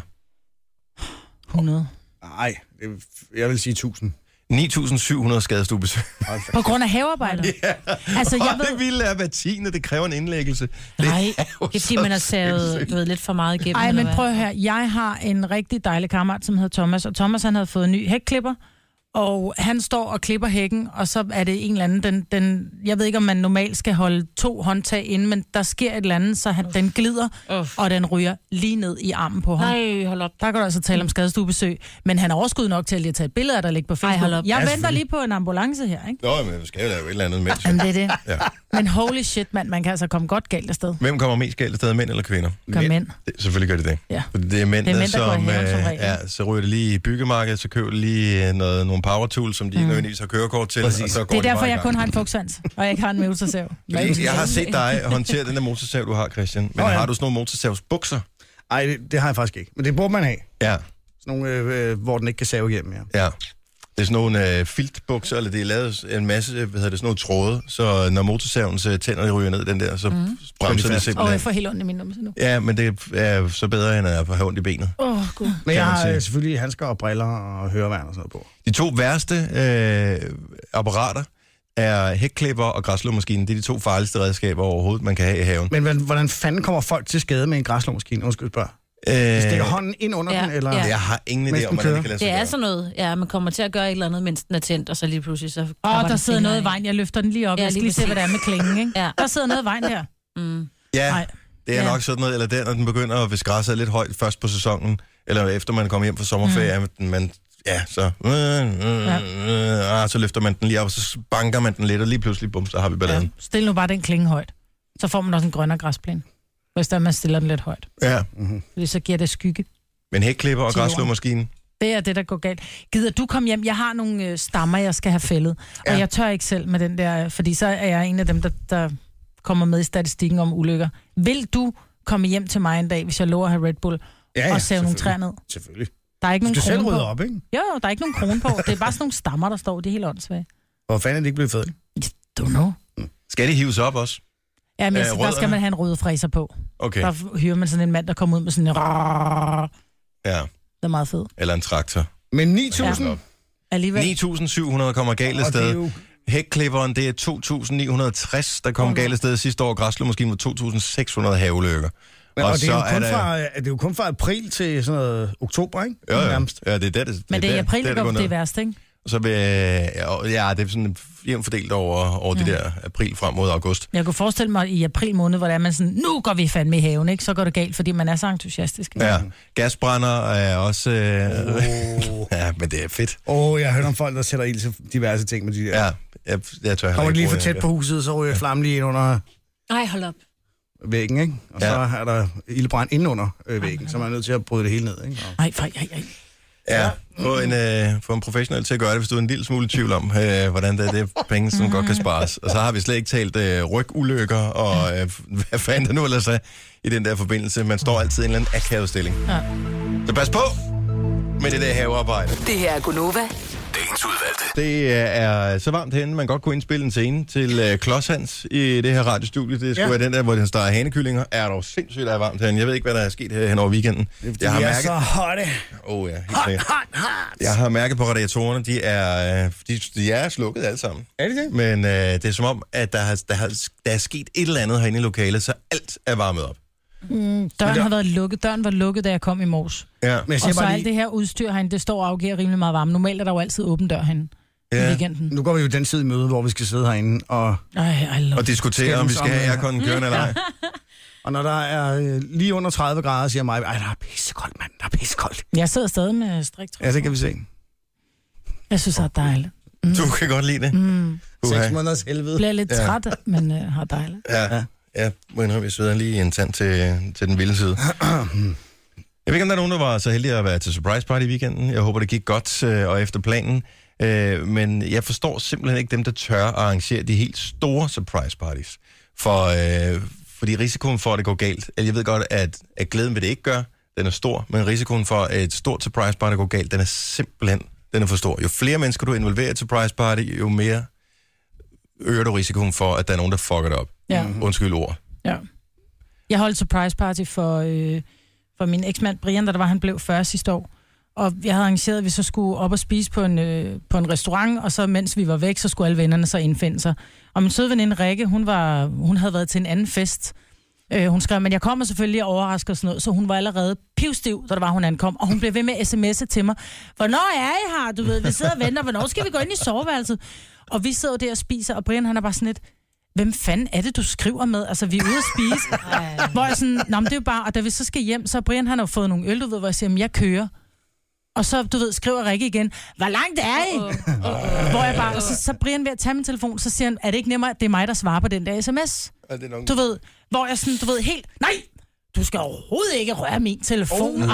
100. Nej, jeg vil sige 1000. 9.700 skadestuebesøg. På grund af havearbejder? Ja. Altså, jeg ved... det vilde er hver 10. Det kræver en indlæggelse. Nej, det er fordi, man har savet lidt for meget igennem. Ej, men prøv at høre. Jeg har en rigtig dejlig kammerat, som hedder Thomas, og Thomas han havde fået en ny hækklipper, og han står og klipper hækken, og så er det en eller anden, jeg ved ikke, om man normalt skal holde 2 håndtag inde, men der sker et eller andet, så den glider, og den ryger lige ned i armen på ham. Nej, hold op. Der kan du altså tale om skadestuebesøg, men han er overskud nok til at lige tage et billede af, der ligger på Facebook. Hold op. Jeg venter lige på en ambulance her, ikke? Nå, men vi skal jo lave et eller andet mens. Jamen, det er det. Ja. Men holy shit, mand, man kan altså komme godt galt afsted. Hvem kommer mest galt afsted, mænd eller kvinder? Mænd. Selvfølgelig gør det det. Ja. Fordi det er mænd, som så ryger det lige i byggemarkedet, så køber de lige nogle power tools, som de ikke nødvendigvis har kørekort til. Og så går det er derfor, jeg kun har en fugtsvans, og jeg ikke har en motorsav. Jeg har set dig håndtere den der motorsav, du har, Christian. Men har du sådan nogle motorsavsbukser? Nej, det har jeg faktisk ikke. Men det burde man have. Ja. Sådan nogle, hvor den ikke kan save igennem, ja. Det er sådan nogle filtbukser, eller det er lavet en masse, sådan nogle tråde, så når motorsavens tænder ryger ned den der, så bremser det simpelthen. Og jeg får helt ondt i min numse nu. Ja, men det er så bedre, end at have ondt i benet. God. Men jeg har selvfølgelig handsker og briller og høreværn og sådan noget på. De 2 værste apparater er hækklipper og græsslåmaskinen. Det er de 2 farligste redskaber overhovedet, man kan have i haven. Men hvordan fanden kommer folk til skade med en græsslåmaskine? Undskyld, spørg. Stikker hånden ind under den, eller? Jeg har ingen idé om, hvordan det kan lade sig gøre. Det er sådan noget, man kommer til at gøre et eller andet, mens den er tændt, og så lige pludselig så... der sidder noget i vejen. Jeg løfter den lige op. Jeg skal lige se, hvad det er med klingen, ikke? Ja. Der sidder noget i vejen der. Ja, det er nok sådan noget, eller der, når den begynder, hvis græsset er lidt højt først på sæsonen, eller efter man kommer hjem fra sommerferie, så løfter man den lige op, og så banker man den lidt, og lige pludselig, bum, så har vi balladen. Ja. Stil nu bare den klinge højt. Så får man også en grønnere græsplæne. Hvis der man stiller den lidt højt. Ja. Fordi så giver det skygge. Men hækklipper og græsslåmaskinen? Det er det, der går galt. Gider du komme hjem? Jeg har nogle stammer, jeg skal have fældet. Og jeg tør ikke selv med den der, fordi så er jeg en af dem, der kommer med i statistikken om ulykker. Vil du komme hjem til mig en dag, hvis jeg lover at have Red Bull, og save nogle træer ned? Selvfølgelig. Der er ikke nogen krone på. Du skal selv rydde op, ikke? Jo, der er ikke nogen krone på. Det er bare sådan nogle stammer, der står. Det er helt åndssvagt. Hvor fanden er det ikke blevet fedt? Don't know. Skal de hives op også? Ja, men der skal man have en røde fræser på. Okay. Der hører man sådan en mand, der kommer ud med sådan en... Ja. Det er meget fedt. Eller en traktor. Men 9.000? Ja. 9.700 kommer galt af sted. Hækklipperen, det er 2.960, der kom galt af sted sidste år. Græsslåmaskinen var 2.600 haveulykker. Og det er jo kun fra april til sådan noget oktober, ikke? Jo. Ja, det er det. Men det er i april, det er værst, ikke? Så det er sådan jævnt fordelt over de der april frem mod august. Jeg kunne forestille mig i april måned, hvor det er man sådan, nu går vi fandme i haven, ikke? Så går det galt, fordi man er så entusiastisk. Ja, gasbrænder er også... ja, men det er fedt. Jeg har hørt om folk, der sætter ild til diverse ting med de der. Ja, jeg tør kommer lige for tæt på huset, så ryger flammen lige ind under... Nej, hold op. Væggen, ikke? Og så er der ildbrand inde under væggen, så man er nødt til at bryde det hele ned, ikke? Ej. Ja, få en professionel til at gøre det, hvis du er en lille smule i tvivl om, hvordan det er penge, som godt kan spares. Og så har vi slet ikke talt rygulykker, og hvad fanden der nu ellers er i den der forbindelse. Man står altid i en eller anden akavet stilling. Ja. Så pas på med det der havearbejde. Det her er Gunova. Dagens udvalgte. Det er så varmt herinde, man godt kunne indspille en scene til Klodshans i det her radiostudie. Det skulle være den der, hvor den starter hanekyllinger. Er dog sindssygt, der er varmt herinde. Jeg ved ikke, hvad der er sket her hen over weekenden. Jeg har mærket... så hotte. Ja, helt sikkert. Jeg har mærket på radiatorerne, de er slukket alle sammen. Er det det? Men det er som om, at der er sket et eller andet herinde i lokalet, så alt er varmet op. Døren har været lukket. Døren var lukket, da jeg kom i morges. Ja. Men og så alt det her udstyr herinde, det står og afgiver rimelig meget varme. Normalt er der jo altid åben dør herinde i weekenden. Nu går vi jo den tid i møde, hvor vi skal sidde herinde og diskutere, om vi skal have airconen kørende eller ej. Og når der er lige under 30 grader, siger mig, der er pissekoldt, mand. Der er pissekoldt. Jeg sidder stadig med striktrøjer. Ja, det kan vi se. Jeg synes, det er dejligt. Du kan godt lide det. 6 måneders helvede. Bliver lidt træt, men har dejligt. Ja. Jeg må indrømme, jeg sveder lige en tand til den vilde side. Jeg ved ikke, om der er nogen, der var så heldige at være til surprise party i weekenden. Jeg håber, det gik godt og efter planen. Men jeg forstår simpelthen ikke dem, der tør at arrangere de helt store surprise parties. Fordi risikoen for, at det går galt, jeg ved godt, at glæden ved det ikke gør, den er stor, men risikoen for, at et stort surprise party går galt, den er simpelthen for stor. Jo flere mennesker du involverer i et surprise party, jo mere øger du risikoen for, at der er nogen, der fucker det op. Ja. Undskyld ord. Ja. Jeg holdt surprise party for min eksmand Brian, da han blev 40 sidste år. Og jeg havde arrangeret, at vi så skulle op og spise på en restaurant, og så mens vi var væk, så skulle alle vennerne så indfinde sig. Og min søde veninde Rikke, hun havde været til en anden fest. Hun skrev, men jeg kommer selvfølgelig og overrasker og sådan noget, så hun var allerede pivstiv, da hun ankom, og hun blev ved med sms'e til mig. Hvornår er I her? Du ved, vi sidder og venter, hvornår skal vi gå ind i soveværelset? Og vi sidder der og spiser, og Brian han er bare sådan lidt, hvem fanden er det, du skriver med? Altså, vi er ude at spise. Hvor jeg sådan, nå, men det er jo bare, og da vi så skal hjem, så Brian han har fået nogle øl, du ved, hvor jeg siger, men jeg kører. Og så, du ved, skriver Rikke igen, hvor langt er I? Hvor jeg bare, og så Brian ved at tage min telefon, så siger han, er det ikke nemmere, at det er mig, der svarer på den der sms? Du ved, hvor jeg sådan, du ved, helt, nej, du skal overhovedet ikke røre min telefon.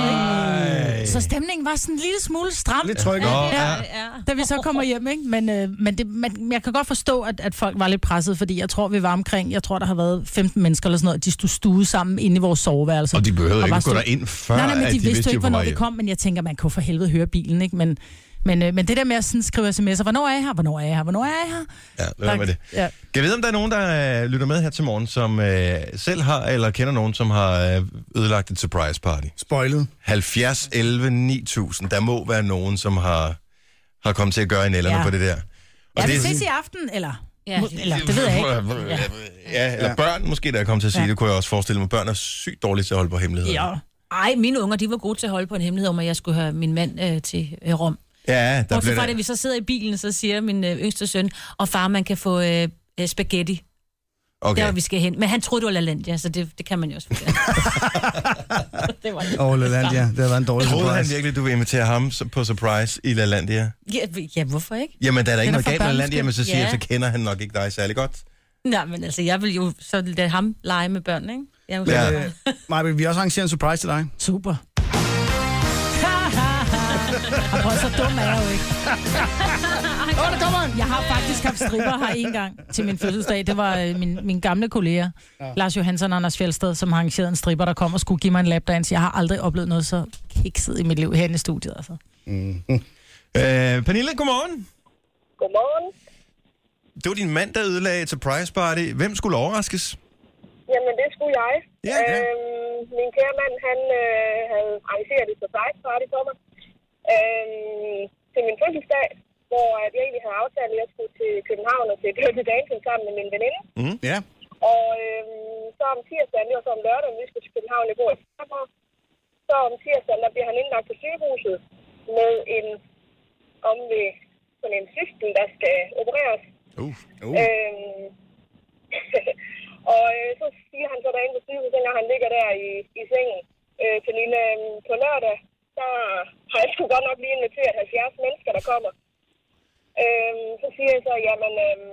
Så stemningen var sådan en lille smule stram. Lidt tryk. Da vi så kommer hjem, ikke? Men jeg kan godt forstå, at folk var lidt presset, fordi jeg tror, vi var omkring, der har været 15 mennesker eller sådan noget, de stod stuet sammen inde i vores soveværelse. Og de behøvede ikke gå derind før, nej, men at de vidste ikke, hvornår vi kom, men jeg tænker, man kunne for helvede høre bilen, ikke? Men det der med at sådan skrive sms'er, hvornår er I her? Hvornår er I her? Hvornår er I her? Ja, lad med det. Ja. Kan jeg vide, om der er nogen, der lytter med her til morgen, som selv har, eller kender nogen, som har ødelagt et surprise party? Spoilet. 70, 11, 9000. Der må være nogen, som har kommet til at gøre en eller andet på det der. Og det ses i aften, eller? Ja, eller det ved jeg ikke. Ja, eller børn måske, der er kommet til at sige. Det kunne jeg også forestille mig. Børn er sygt dårlige til at holde på hemmeligheder. Ja. Ej, mine unger, de var gode til at holde på en hemmelighed om, at jeg skulle have min mand til Rom. Ja, der bliver det. Vi så sidder i bilen, så siger min yngste søn, og far, man kan få spaghetti. Okay. Der vi skal hen. Men han troede, det var LaLandia, så det kan man jo også forstå. LaLandia, det har været en dårlig surprise. Troede han virkelig, du vil invitere ham på surprise i LaLandia? Ja, hvorfor ikke? Jamen, der er ikke noget galt med LaLandia, men så siger jeg, så kender han nok ikke dig særlig godt. Nej, men altså, jeg vil jo så lade ham lege med børn, ikke? Maja, vi har også arrangeret en surprise til dig. Super. Og prøv, så dum er jeg jo ikke. Der kommer han! Jeg har faktisk haft stripper her en gang til min fødselsdag. Det var min gamle kollega, Lars Johansson og Anders Fjeldsted, som har arrangeret en stripper, der kom og skulle give mig en lapdance. Jeg har aldrig oplevet noget så kikset i mit liv herinde i studiet. Altså. Pernille, godmorgen. Godmorgen. Det var din mand, der ødelagde et surprise party. Hvem skulle overraskes? Jamen, det skulle jeg. Ja. Min kære mand, han havde arrangeret et surprise party for mig til min fødselsdag, hvor jeg egentlig havde aftalt, at jeg skulle til København og til Dirty Dancing sammen med min veninde. Ja. Og så om tirsdagen, det var så om lørdagen, vi skulle til København, jeg bor i Færborg. Så om tirsdagen, der bliver han indlagt på sygehuset med sådan en system, der skal opereres. Og så siger han så derinde på sygehuset, når han ligger der i sengen til lille på lørdag, så har jeg sgu godt nok lige inviteret 70 mennesker, der kommer. Så siger jeg så, jamen,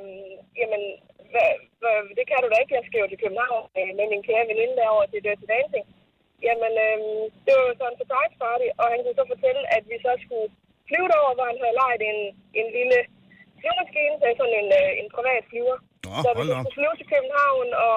det kan du da ikke, jeg skal jo til København med min kære veninde derovre til Dirty Dancing. Jamen, det var jo så en surprise party, og han kunne så fortælle, at vi så skulle flyve derover, hvor han havde lejet en lille flyvemaskine, så sådan en privat flyver. Så vi skulle flyve til København og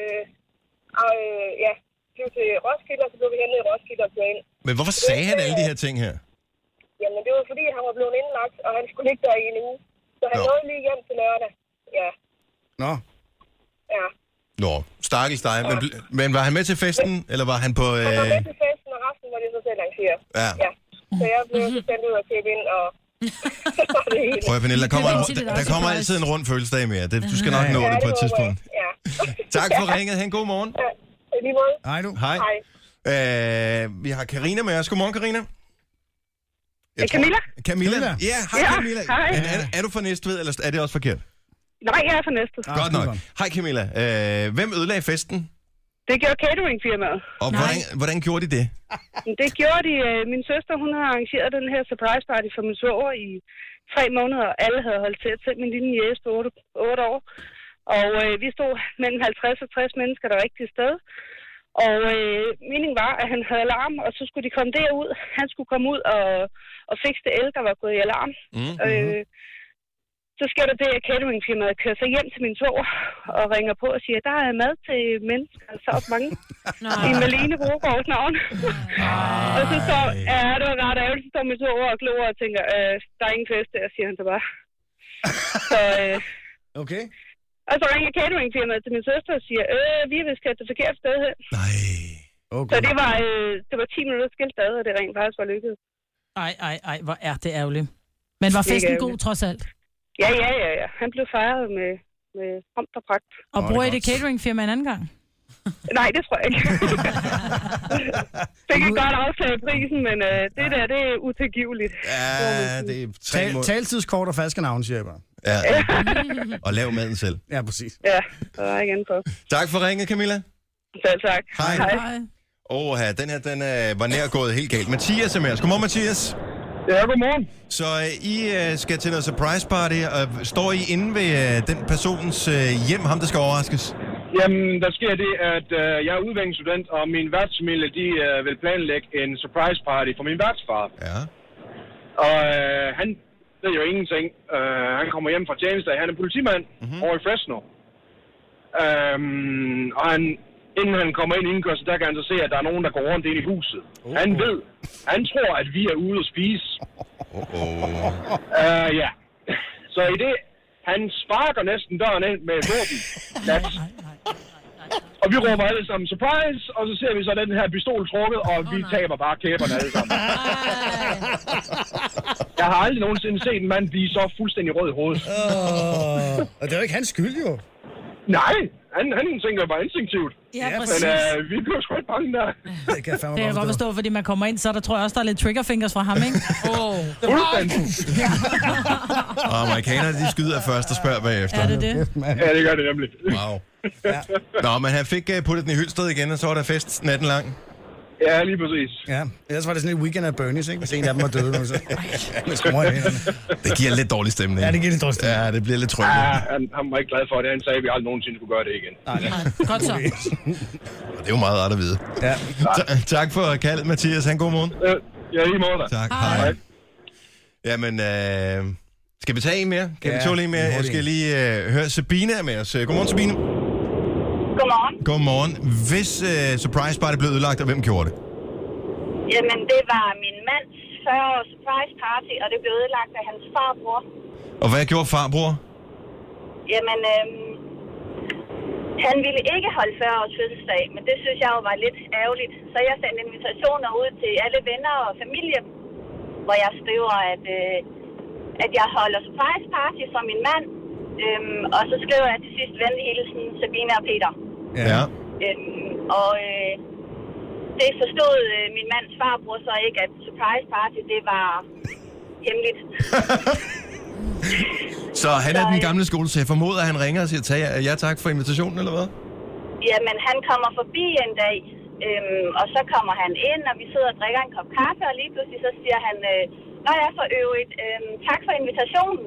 flyve til Roskilde, og så blev vi hentet i Roskilde og køre ind. Men hvorfor sagde han alle de her ting her? Jamen, det var fordi, han var blevet indlagt, og han skulle ligge der i en uge. Så han nåede lige hjem til lørdag. Ja. Nå. Ja. Nå, stakkels dig. Ja. Men var han med til festen, eller var han på... Han var med til festen, og resten var det så selv arrangeret. Ja. Så jeg blev så sendt ud og købe ind, og... Prøv at Pernille, der kommer altid en rund fødselsdag mere. Du skal nok nå det på et tidspunkt. Ja. Tak for ringet. Ha' en god morgen. Ja, i lige måde. Hej du. Hej. Vi har Karina med os. Godmorgen, Karina. Camilla? Ja, hej Camilla. Er du fra Næstved, eller er det også forkert? Nej, jeg er fra Næstved. Godt nok. Hej Camilla. Hvem ødelagde festen? Det gjorde cateringfirmaet. Og hvordan gjorde de det? Det gjorde de. Min søster, hun har arrangeret den her surprise party for min svoger i 3 måneder, og alle havde holdt til at se min lille jæs på 8 år. Og vi stod mellem 50 og 60 mennesker, der var ikke til stede. Og meningen var, at han havde alarm, og så skulle de komme derud. Han skulle komme ud og fikse det el, der var gået i alarm. Så sker der det, at cateringfirmaet kører så hjem til min svoger og ringer på og siger, der er mad til mennesker, så mange i Malene Brogaards navn. Og så står, det var ret ærgerligt, så står min svoger og glor og tænker, der er ingen fest der, siger han så bare. Så, okay. Og så ringer cateringfirmaet til min søster og siger, vi har vist kørt det forkert sted her. Nej. Okay. Så det var 10 minutter skilt ad, og det rent faktisk var lykket. Ej, hvor er det ærgerligt. Men var festen god trods alt? Ja. Han blev fejret med pomp og pragt. Og bruger I det cateringfirma en anden gang? Nej, det tror jeg ikke. Fik ikke godt aftage prisen, men det er utilgiveligt. Ja, det er taltidskort og falske navn, siger jeg bare. Ja. Og lav maden selv. Ja, præcis. Ja, der er igen på. Tak for ringet, Camilla. Selv tak. Hej. Den her var nær gået helt galt. Mathias er med os. Godmorgen, Mathias. Ja, godmorgen. Så I skal til noget surprise party, og står I inde ved den personens hjem, ham der skal overraskes? Jamen, der sker det, at jeg er udviklingsstudent, og min værtsfamilie, de vil planlægge en surprise party for min værtsfar. Ja. Og han ved jo ingenting. Han kommer hjem fra tjeneste, han er politimand over i Fresno. Og inden han kommer ind i indkørsel, der kan han så se, at der er nogen, der går rundt ind i huset. Han tror, at vi er ude at spise. Ja. Så i det, han sparker næsten døren ind med våben. Og vi råber alle sammen surprise, og så ser vi så den her pistol trukket, og vi taber bare kæberne alle sammen. Jeg har aldrig nogensinde set en mand blive så fuldstændig rød i hovedet. Og det er jo ikke hans skyld, jo. Nej, han tænker bare instinktivt. Ja, præcis. Men vi bliver sgu ikke bange der. Det kan jeg godt forstå, fordi man kommer ind, så der tror jeg også, der er lidt triggerfingers fra ham, ikke? Og amerikanerne, de skyder først og spørger bagefter. Er det det? Ja, det gør det nemlig. Wow. Ja. Nå, men han fik puttet den i hylstret igen, og så var der fest natten lang. Ja, lige præcis. Ja, ellers var det sådan et weekend af Bernie's, ikke? Hvis en af dem var døde. Det giver lidt dårlig stemning. Ja, det giver lidt dårlig stemning. Ja, det bliver lidt trygt. Ja, han var ikke glad for det. Han sagde, at vi aldrig nogensinde skulle gøre det igen. Nej. Godt så. Det er jo meget rart at vide. Ja. Tak for kaldet, Mathias. Han god morgen. Ja, lige måde. Tak. Hej. Jamen, skal vi tage en mere? Kan vi tåle en mere? Jeg skal lige høre Sabine er med os. Godmorgen, Sabine. Godmorgen. Hvis surprise party blev ødelagt, og hvem gjorde det? Jamen, det var min mands 40-års surprise party, og det blev ødelagt af hans farbror. Og hvad gjorde farbror? Jamen, han ville ikke holde 40-års fødselsdag, men det synes jeg jo var lidt ærgerligt. Så jeg sendte invitationer ud til alle venner og familie, hvor jeg skriver, at jeg holder surprise party for min mand. Og så skriver jeg til sidst venlig hilsen Sabine og Peter. Ja. Det forstod min mands farbror så ikke, at surprise party, det var hemmeligt. Så han er den gamle skole, så jeg formoder, at han ringer og siger, ja tak for invitationen, eller hvad? Jamen, han kommer forbi en dag, og så kommer han ind, og vi sidder og drikker en kop kaffe, og lige pludselig så siger han, nå ja, for øvrigt, tak for invitationen.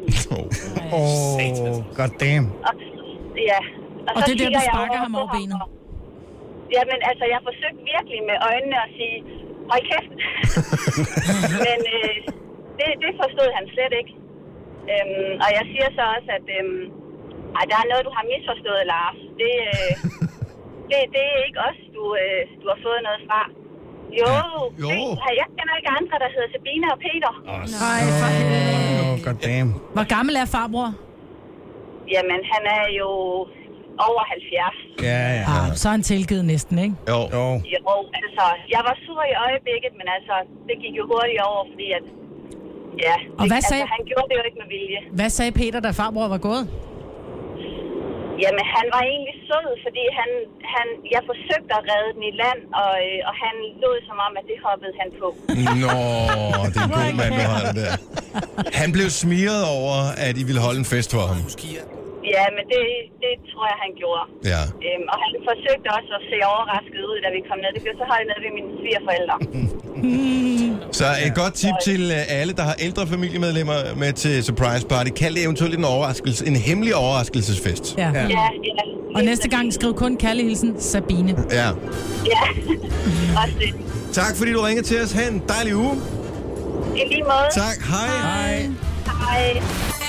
God damn. Og det er der, du sparker ham over benet. Jamen, altså, jeg forsøgte virkelig med øjnene at sige, hold kæft. Men det forstod han slet ikke. Og jeg siger så også, at der er noget, du har misforstået, Lars. Det er ikke os, du har fået noget fra. Jo. Jeg kender ikke andre, der hedder Sabine og Peter. Nej, for helvede. God damn. Hvor gammel er farbror? Jamen, han er jo over 70. Ja. Så er han tilgivet næsten, ikke? Jo, altså, jeg var sur i øjeblikket, men altså, det gik jo hurtigt over, fordi at, og hvad sagde... han gjorde det jo ikke med vilje. Hvad sagde Peter, da farbror var gået? Jamen, han var egentlig sød, fordi jeg forsøgte at redde den i land, og han lod som om, at det hoppede han på. Nå, det er en god mand, du har det der. Han blev smiret over, at I ville holde en fest for ham. Ja, men det tror jeg, han gjorde. Ja. Og han forsøgte også at se overrasket ud, da vi kom ned. Det blev så holdt ned ved mine svigerforældre. Så et godt tip til alle, der har ældre familiemedlemmer med til surprise party. Kald det eventuelt en hemmelig overraskelsesfest. Ja. Og næste gang skriv kun kærlig hilsen Sabine. Ja. Også det. Tak fordi du ringede til os. Ha' en dejlig uge. I lige måde. Tak. Hej. Hej.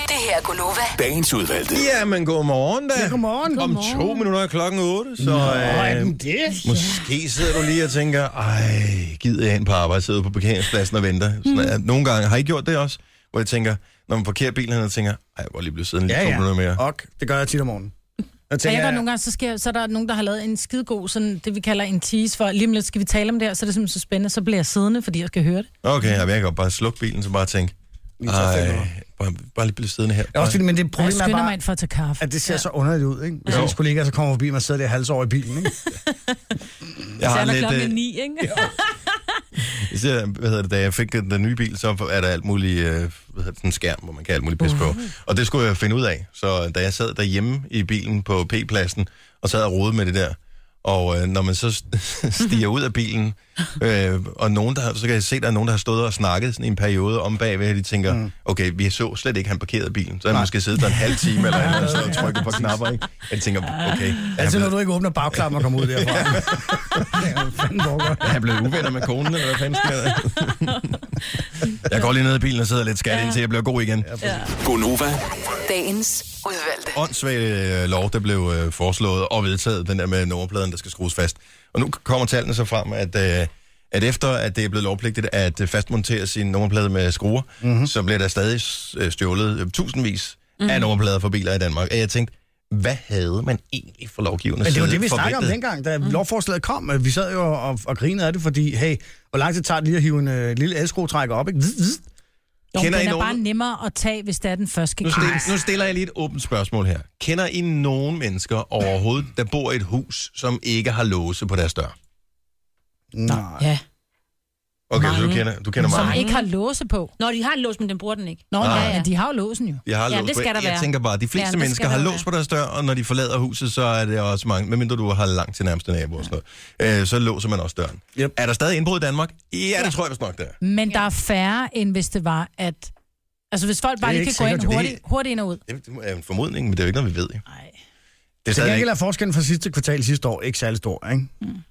Det her er Gunova. Dagens udvalgte. Ja, men godmorgen da. Ja, godmorgen. Om 2 minutter er klokken 8, så måske sidder du lige og tænker, gider jeg ind på arbejde, sidder på parkeringspladsen og venter. Nogle gange har I gjort det også, hvor jeg tænker, når man parkerer bilen, og tænker, hvor lige blevet siddende lige 2 minutter mere. Og det gør jeg tit om morgenen. Jeg gør nogle gange, så er der nogen, der har lavet en skidegod, sådan det vi kalder en tease for, lige om lidt skal vi tale om det her, så er det simpelthen så spændende, så bliver jeg siddende, fordi jeg skal høre det. Okay, jeg kan godt bare slukke bilen, så bare tænke, bare lige blive siddende her. Også fordi, men det problem er bare, mig ind for at tage kaffe. At det ser så underligt ud, ikke? Hvis ens kollegaer så kommer forbi, man sidder der halvsår i bilen, ikke? Jeg har lidt... klokken 9, ikke? Da jeg fik den nye bil, så er der alt muligt, sådan en skærm, hvor man kan alt muligt pisse på. Og det skulle jeg finde ud af. Så da jeg sad derhjemme i bilen på P-pladsen, og sad og rodede med det der, og når man så stiger ud af bilen, og så kan jeg se, at der er nogen, der har stået og snakket sådan en periode om bagved, og de tænker, okay, vi så slet ikke, han parkerede bilen. Så han måske siddet der en halv time, eller andet, og så trykket på knapper, ikke? Jeg tænker, okay. Altså, når du ikke åbner bagklappen og kommer ud derfra. Jeg er blevet uvenner med konen, eller hvad fanden sker der? Jeg går lige ned i bilen og sidder lidt skat indtil jeg bliver god igen. Gunova. Dagens udvalgte. Åndssvag lov, der blev foreslået og vedtaget, den der med nummerpladen, der skal skrues fast. Og nu kommer tallene så frem, at efter at det er blevet lovpligtigt at fastmontere sin nummerplade med skruer, så bliver der stadig stjålet tusindvis af nummerplader for biler i Danmark. Og jeg tænkte, hvad havde man egentlig for lovgivende? Men det var det, vi snakkede om dengang, da lovforslaget kom. Vi sad jo og grinede af det, fordi, hey, hvor lang tid tager det lige at hive en lille elskruetrækker op, ikke? Jo, den er bare nemmere at tage, hvis det er den første skal nu stiller jeg lige et åbent spørgsmål her. Kender I nogen mennesker overhovedet, der bor i et hus, som ikke har låse på deres dør? Nej. Ja. Okay, så du kender mange. Som ikke har låse på. Nå, de har en lås, men den bruger den ikke. Nå, ja, de har jo låsen jo. Jeg har lås det skal der være. Jeg tænker bare, at de fleste mennesker har lås på deres dør, og når de forlader huset, så er det også mange, medmindre du har langt til nærmeste nabo og sådan noget, så låser man også døren. Yep. Er der stadig indbrud i Danmark? Ja, det tror jeg vist nok, der. Men der er færre, end hvis det var, at... Altså, hvis folk bare lige kan gå ind hurtigt ind og ud. Det er en formodning, men det er jo ikke noget, vi ved. Jo. Nej. Det er ikke forskellen fra sidste kvartal sidste år ikke særlig stor, ikke?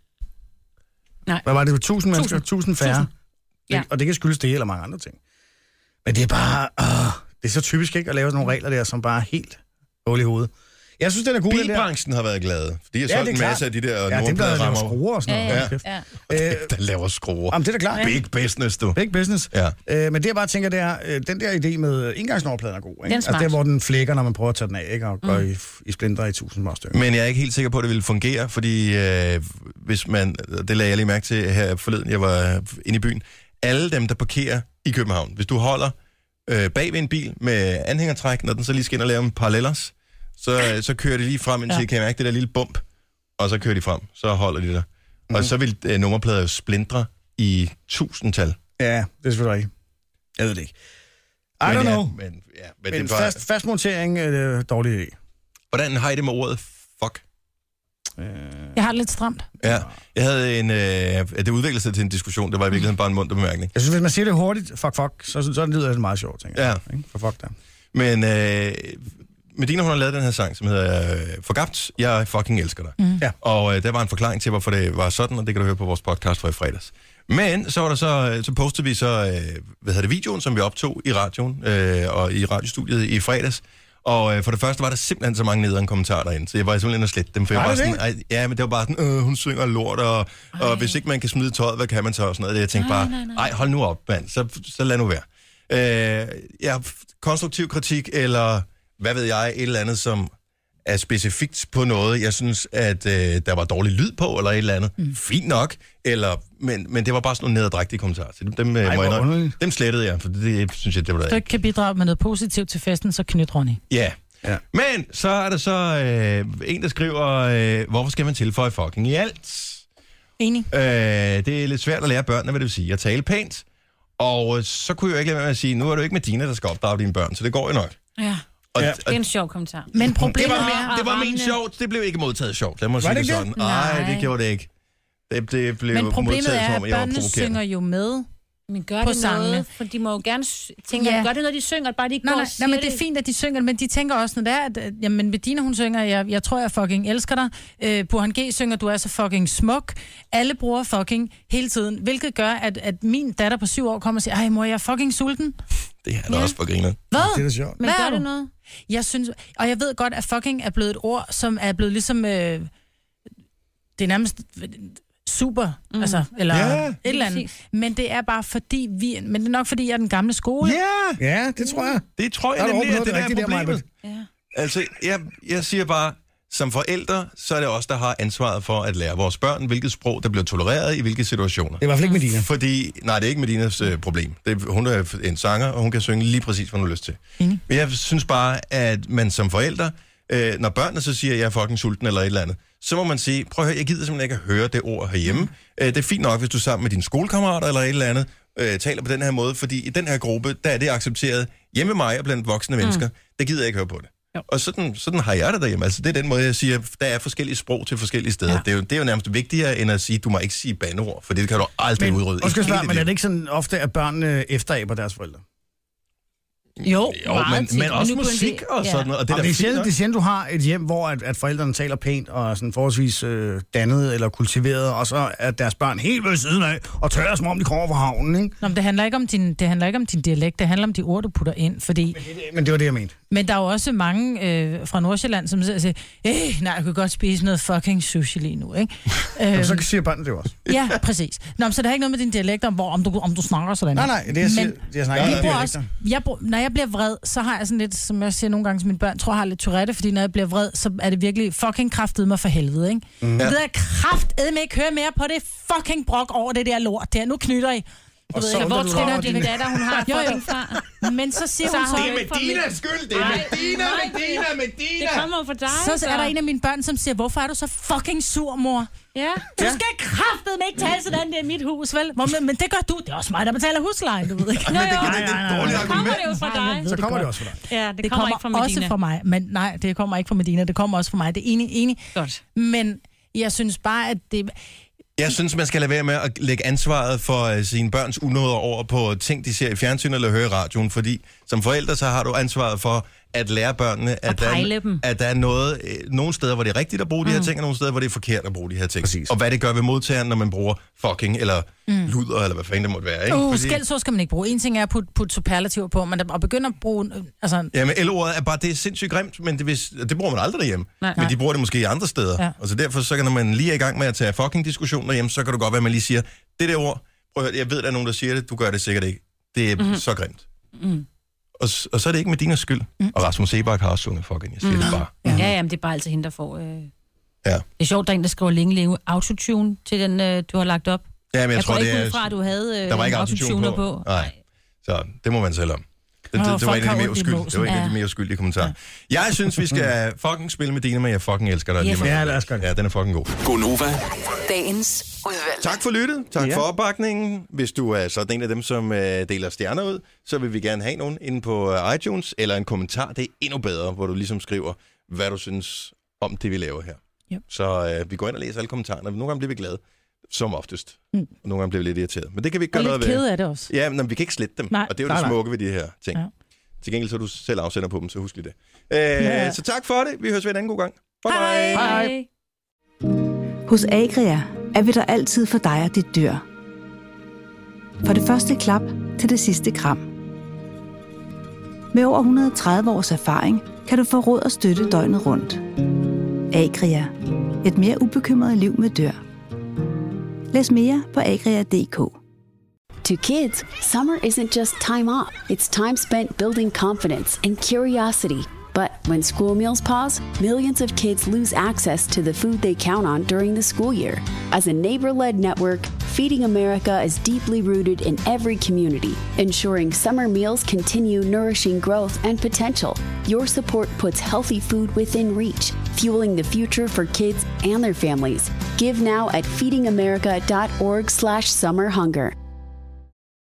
Nej. Hvad var det? 1000 mennesker? 1000 færre? Ja. Og det kan skyldes det eller mange andre ting. Men det er bare... det er så typisk ikke at lave sådan nogle regler der, som bare er helt hul i hovedet. Jeg synes, den er god. Bilbranchen har været glade. De har solgt en masse af de der nummerplader rammer. Ja, skruer og sådan noget. Ja. Der laver skruer. Jamen, det er da klart. Big business, du. Big business. Ja. Men det jeg bare tænker, det er, den der idé med indgangsnummerpladen er god. Ikke? Altså det, hvor den flækker, når man prøver at tage den af, ikke? Og går i splinter i 1000 stykker. Men jeg er ikke helt sikker på, at det ville fungere, fordi hvis man... Det lagde jeg lige mærke til her forleden, jeg var inde i byen. Alle dem, der parkerer i København, hvis du holder bag ved en bil med anhængertræk, når den så lige skal ind og lave en parallellers, så kører de lige frem, indtil kan jeg mærke det der lille bump, og så kører de frem, så holder de der. Og så vil nummerplader jo splintre i 1000-tal. Ja, det er selvfølgelig ikke. Jeg ved det ikke. I don't know. Men fastmontering er en dårlig idé. Hvordan har I det med ordet fuck? Jeg har det lidt stramt. Ja, jeg havde det udviklede sig til en diskussion, det var i virkeligheden bare en munter bemærkning. Jeg synes, hvis man siger det hurtigt, fuck, så lyder det meget sjovt, tænker jeg. Ja. For fuck der. Men Medina, hun har lavet den her sang, som hedder Forgabt, jeg fucking elsker dig. Ja. Og der var en forklaring til, hvorfor det var sådan, og det kan du høre på vores podcast fra i fredags. Men så var der så postede vi så, videoen, som vi optog i radioen, og i radiostudiet i fredags. Og for det første var der simpelthen så mange nederen kommentarer derinde, så jeg var simpelthen at slette dem. For jeg var sådan, ja, men det var bare sådan, hun synger lort, og hvis ikke man kan smide tøjet, hvad kan man så? Og sådan noget. Jeg tænkte bare, hold nu op, mand, så lad nu være. Konstruktiv kritik, eller hvad ved jeg, et eller andet, som er specifikt på noget. Jeg synes, at der var dårlig lyd på, eller et eller andet. Fint nok, men det var bare sådan nogle nederdrægtige kommentarer. Så dem slettede jeg, for det synes jeg, det var der. Du ikke kan bidrage med noget positivt til festen, så knyt Ronny. Ja. Men så er der så en, der skriver, hvorfor skal man tilføje fucking i alt? Enig. Det er lidt svært at lære børnene, hvad det vil sige. At tale pænt. Og så kunne jeg jo ikke lade være med at sige, nu er det jo ikke Medina, der skal opdrage dine børn, så det går jo nok. Ja. Og, det er en sjov kommentar. Men problemet det var ment sjovt. Det blev ikke modtaget sjovt. Lad mig sige det sådan. Nej, det gjorde det ikke. Det blev men problemet modtaget er, som, at børnene synger jo med. Men gør det noget, for de må jo gerne tænke, gør det noget, de synger, bare de ikke går og siger men det er fint, at de synger, men de tænker også, når det er, at jamen, Medina, hun synger, jeg tror, jeg fucking elsker dig. Burhan G synger, du er så fucking smuk. Alle bruger fucking hele tiden, hvilket gør, at min datter på 7 år kommer og siger, ej mor, jeg er fucking sulten. Det er da også for griner. Hvad? Det er sjovt. Men gør det noget? Jeg synes, og jeg ved godt, at fucking er blevet et ord, som er blevet ligesom, det er nærmest super, altså, eller et eller andet. Men det er bare fordi men det er nok fordi, jeg er den gamle skole. Ja, det tror jeg. Det tror jeg nemlig, at det er problemet. Ja. Altså, jeg siger bare, som forældre, så er det os, der har ansvaret for at lære vores børn, hvilket sprog, der bliver tolereret i hvilke situationer. Det er i hvert fald ikke Medina. Fordi, nej, det er ikke Medinas problem. Hun er en sanger, og hun kan synge lige præcis, hvad hun har lyst til. Men jeg synes bare, at man som forældre, når børnene så siger, at jeg er fucking sulten eller et eller andet, så må man sige, prøv at høre, jeg gider simpelthen ikke at høre det ord herhjemme. Det er fint nok, hvis du sammen med dine skolekammerater eller et eller andet, taler på den her måde, fordi i den her gruppe, der er det accepteret hjemme mig og blandt voksne mennesker. Det gider jeg ikke høre på det. Jo. Og sådan har jeg det derhjemme. Altså, det er den måde, jeg siger, der er forskellige sprog til forskellige steder. Ja. Det er jo nærmest vigtigere, end at sige, du må ikke sige bandeord, for det kan du aldrig udrydde. Men er det ikke sådan ofte, at børnene efteraber deres forældre? Jo, men også musik og sådan noget. Og det er sjældent, du har et hjem, hvor at forældrene taler pænt og sådan forholdsvis dannet eller kultiveret, og så er deres børn helt ved siden af og tørrer, som om de kommer fra havnen, ikke? Nå, men det handler ikke om din dialekt, det handler om de ord, du putter ind, fordi... Men det var det, jeg mente. Men der er jo også mange fra Nordsjælland, som siger, nej, jeg kunne godt spise noget fucking sushi lige nu, ikke? Så siger børnene det jo også. Ja, præcis. Nå, så det har ikke noget med din dialekt om du snakker sådan. Nej, det jeg snakker når jeg bliver vred, så har jeg sådan lidt, som jeg siger nogle gange til mine børn, tror jeg har lidt Tourette, fordi når jeg bliver vred, så er det virkelig fucking kraftedeme mig for helvede, ikke? Jeg ved, at kraftedeme ikke høre mere på det fucking brok over det der lort der. Nu knytter I. Og så hvor tror du, din datter, hun har fucking fra? Men så siger hun så... Det er Medinas skyld! Det er Medina! Det kommer fra dig. Så er der en af mine børn, som siger, hvorfor er du så fucking sur, mor? Ja. Du skal kraftedeme ikke tale sådan, det er mit hus, vel? Men det gør du. Det er også mig, der betaler huslejen, du ved ikke. Det er dårligt argument. Så kommer det jo fra dig. Så kommer det også fra dig. Ja, det kommer ikke fra Medina. Også fra mig. Men nej, det kommer ikke fra Medina. Det kommer også fra mig. Det er enig. Godt. Men jeg synes bare, at det... Jeg synes, man skal lade være med at lægge ansvaret for sine børns unåder over på ting, de ser i fjernsyn eller hører i radioen, fordi som forældre, så har du ansvaret for at lære børnene, at der er nogle steder, hvor det er rigtigt at bruge de her ting, og nogle steder, hvor det er forkert at bruge de her ting. Præcis. Og hvad det gør ved modtageren, når man bruger fucking eller luder, eller hvad fanden det måtte være. Ikke? Skældsord skal man ikke bruge. En ting er at putte superlativer på, men at begynde at bruge... Altså... Ja, men L-ordet er bare, det er sindssygt grimt, men det bruger man aldrig derhjemme. Nej. Men de bruger det måske i andre steder. Ja. Og så derfor, så kan, når man lige er i gang med at tage fucking diskussioner derhjemme, så kan det godt være, at man lige siger, det der ord, prøv at høre, jeg ved, der er nogen, der siger det, du gør det sikkert ikke. Det er så grimt. Og så er det ikke Medinas skyld. Og Rasmus Sebak har også sunget fucking, jeg siger det bare. Ja, men det er bare altid hende, der får... Ja. Det er sjovt, der er en, der skriver længe autotune til den, du har lagt op. Ja, men jeg tror, ikke ud fra, at du havde der var ikke autotune på. Nej, så det må man selv om. Det var en af de mere uskyldige kommentarer. Jeg synes, vi skal fucking spille Medina, men jeg fucking elsker dig. Ja, lad os gøre det. Ja, den er fucking god. Gonova. Dagens udvalg. Tak for lyttet. Tak for opbakningen. Hvis du er sådan en af dem, som deler stjerner ud, så vil vi gerne have nogen inde på iTunes, eller en kommentar. Det er endnu bedre, hvor du ligesom skriver, hvad du synes om det, vi laver her. Yep. Så vi går ind og læser alle kommentarerne. Nogle gange bliver vi glade, som oftest. Og nogle gange bliver vi lidt irriteret. Men det kan vi ikke gøre noget ved. Og lidt kede af det også. Ja, men vi kan ikke slette dem. Nej. Og det er jo det smukke ved de her ting. Ja. Til gengæld så er du selv afsender på dem, så husk lige det. Så tak for det. Vi høres ved en anden god gang. Bye bye. Hej. Hos Agria er vi der altid for dig og dit dyr. Fra det første klap til det sidste kram. Med over 130 års erfaring kan du få råd og støtte døgnet rundt. Agria. Et mere ubekymret liv med dyr. Læs mere på agria.dk. To kids, summer isn't just time off. It's time spent building confidence and curiosity. But when school meals pause, millions of kids lose access to the food they count on during the school year. As a neighbor-led network, Feeding America is deeply rooted in every community, ensuring summer meals continue nourishing growth and potential. Your support puts healthy food within reach, fueling the future for kids and their families. Give now at feedingamerica.org/summerhunger.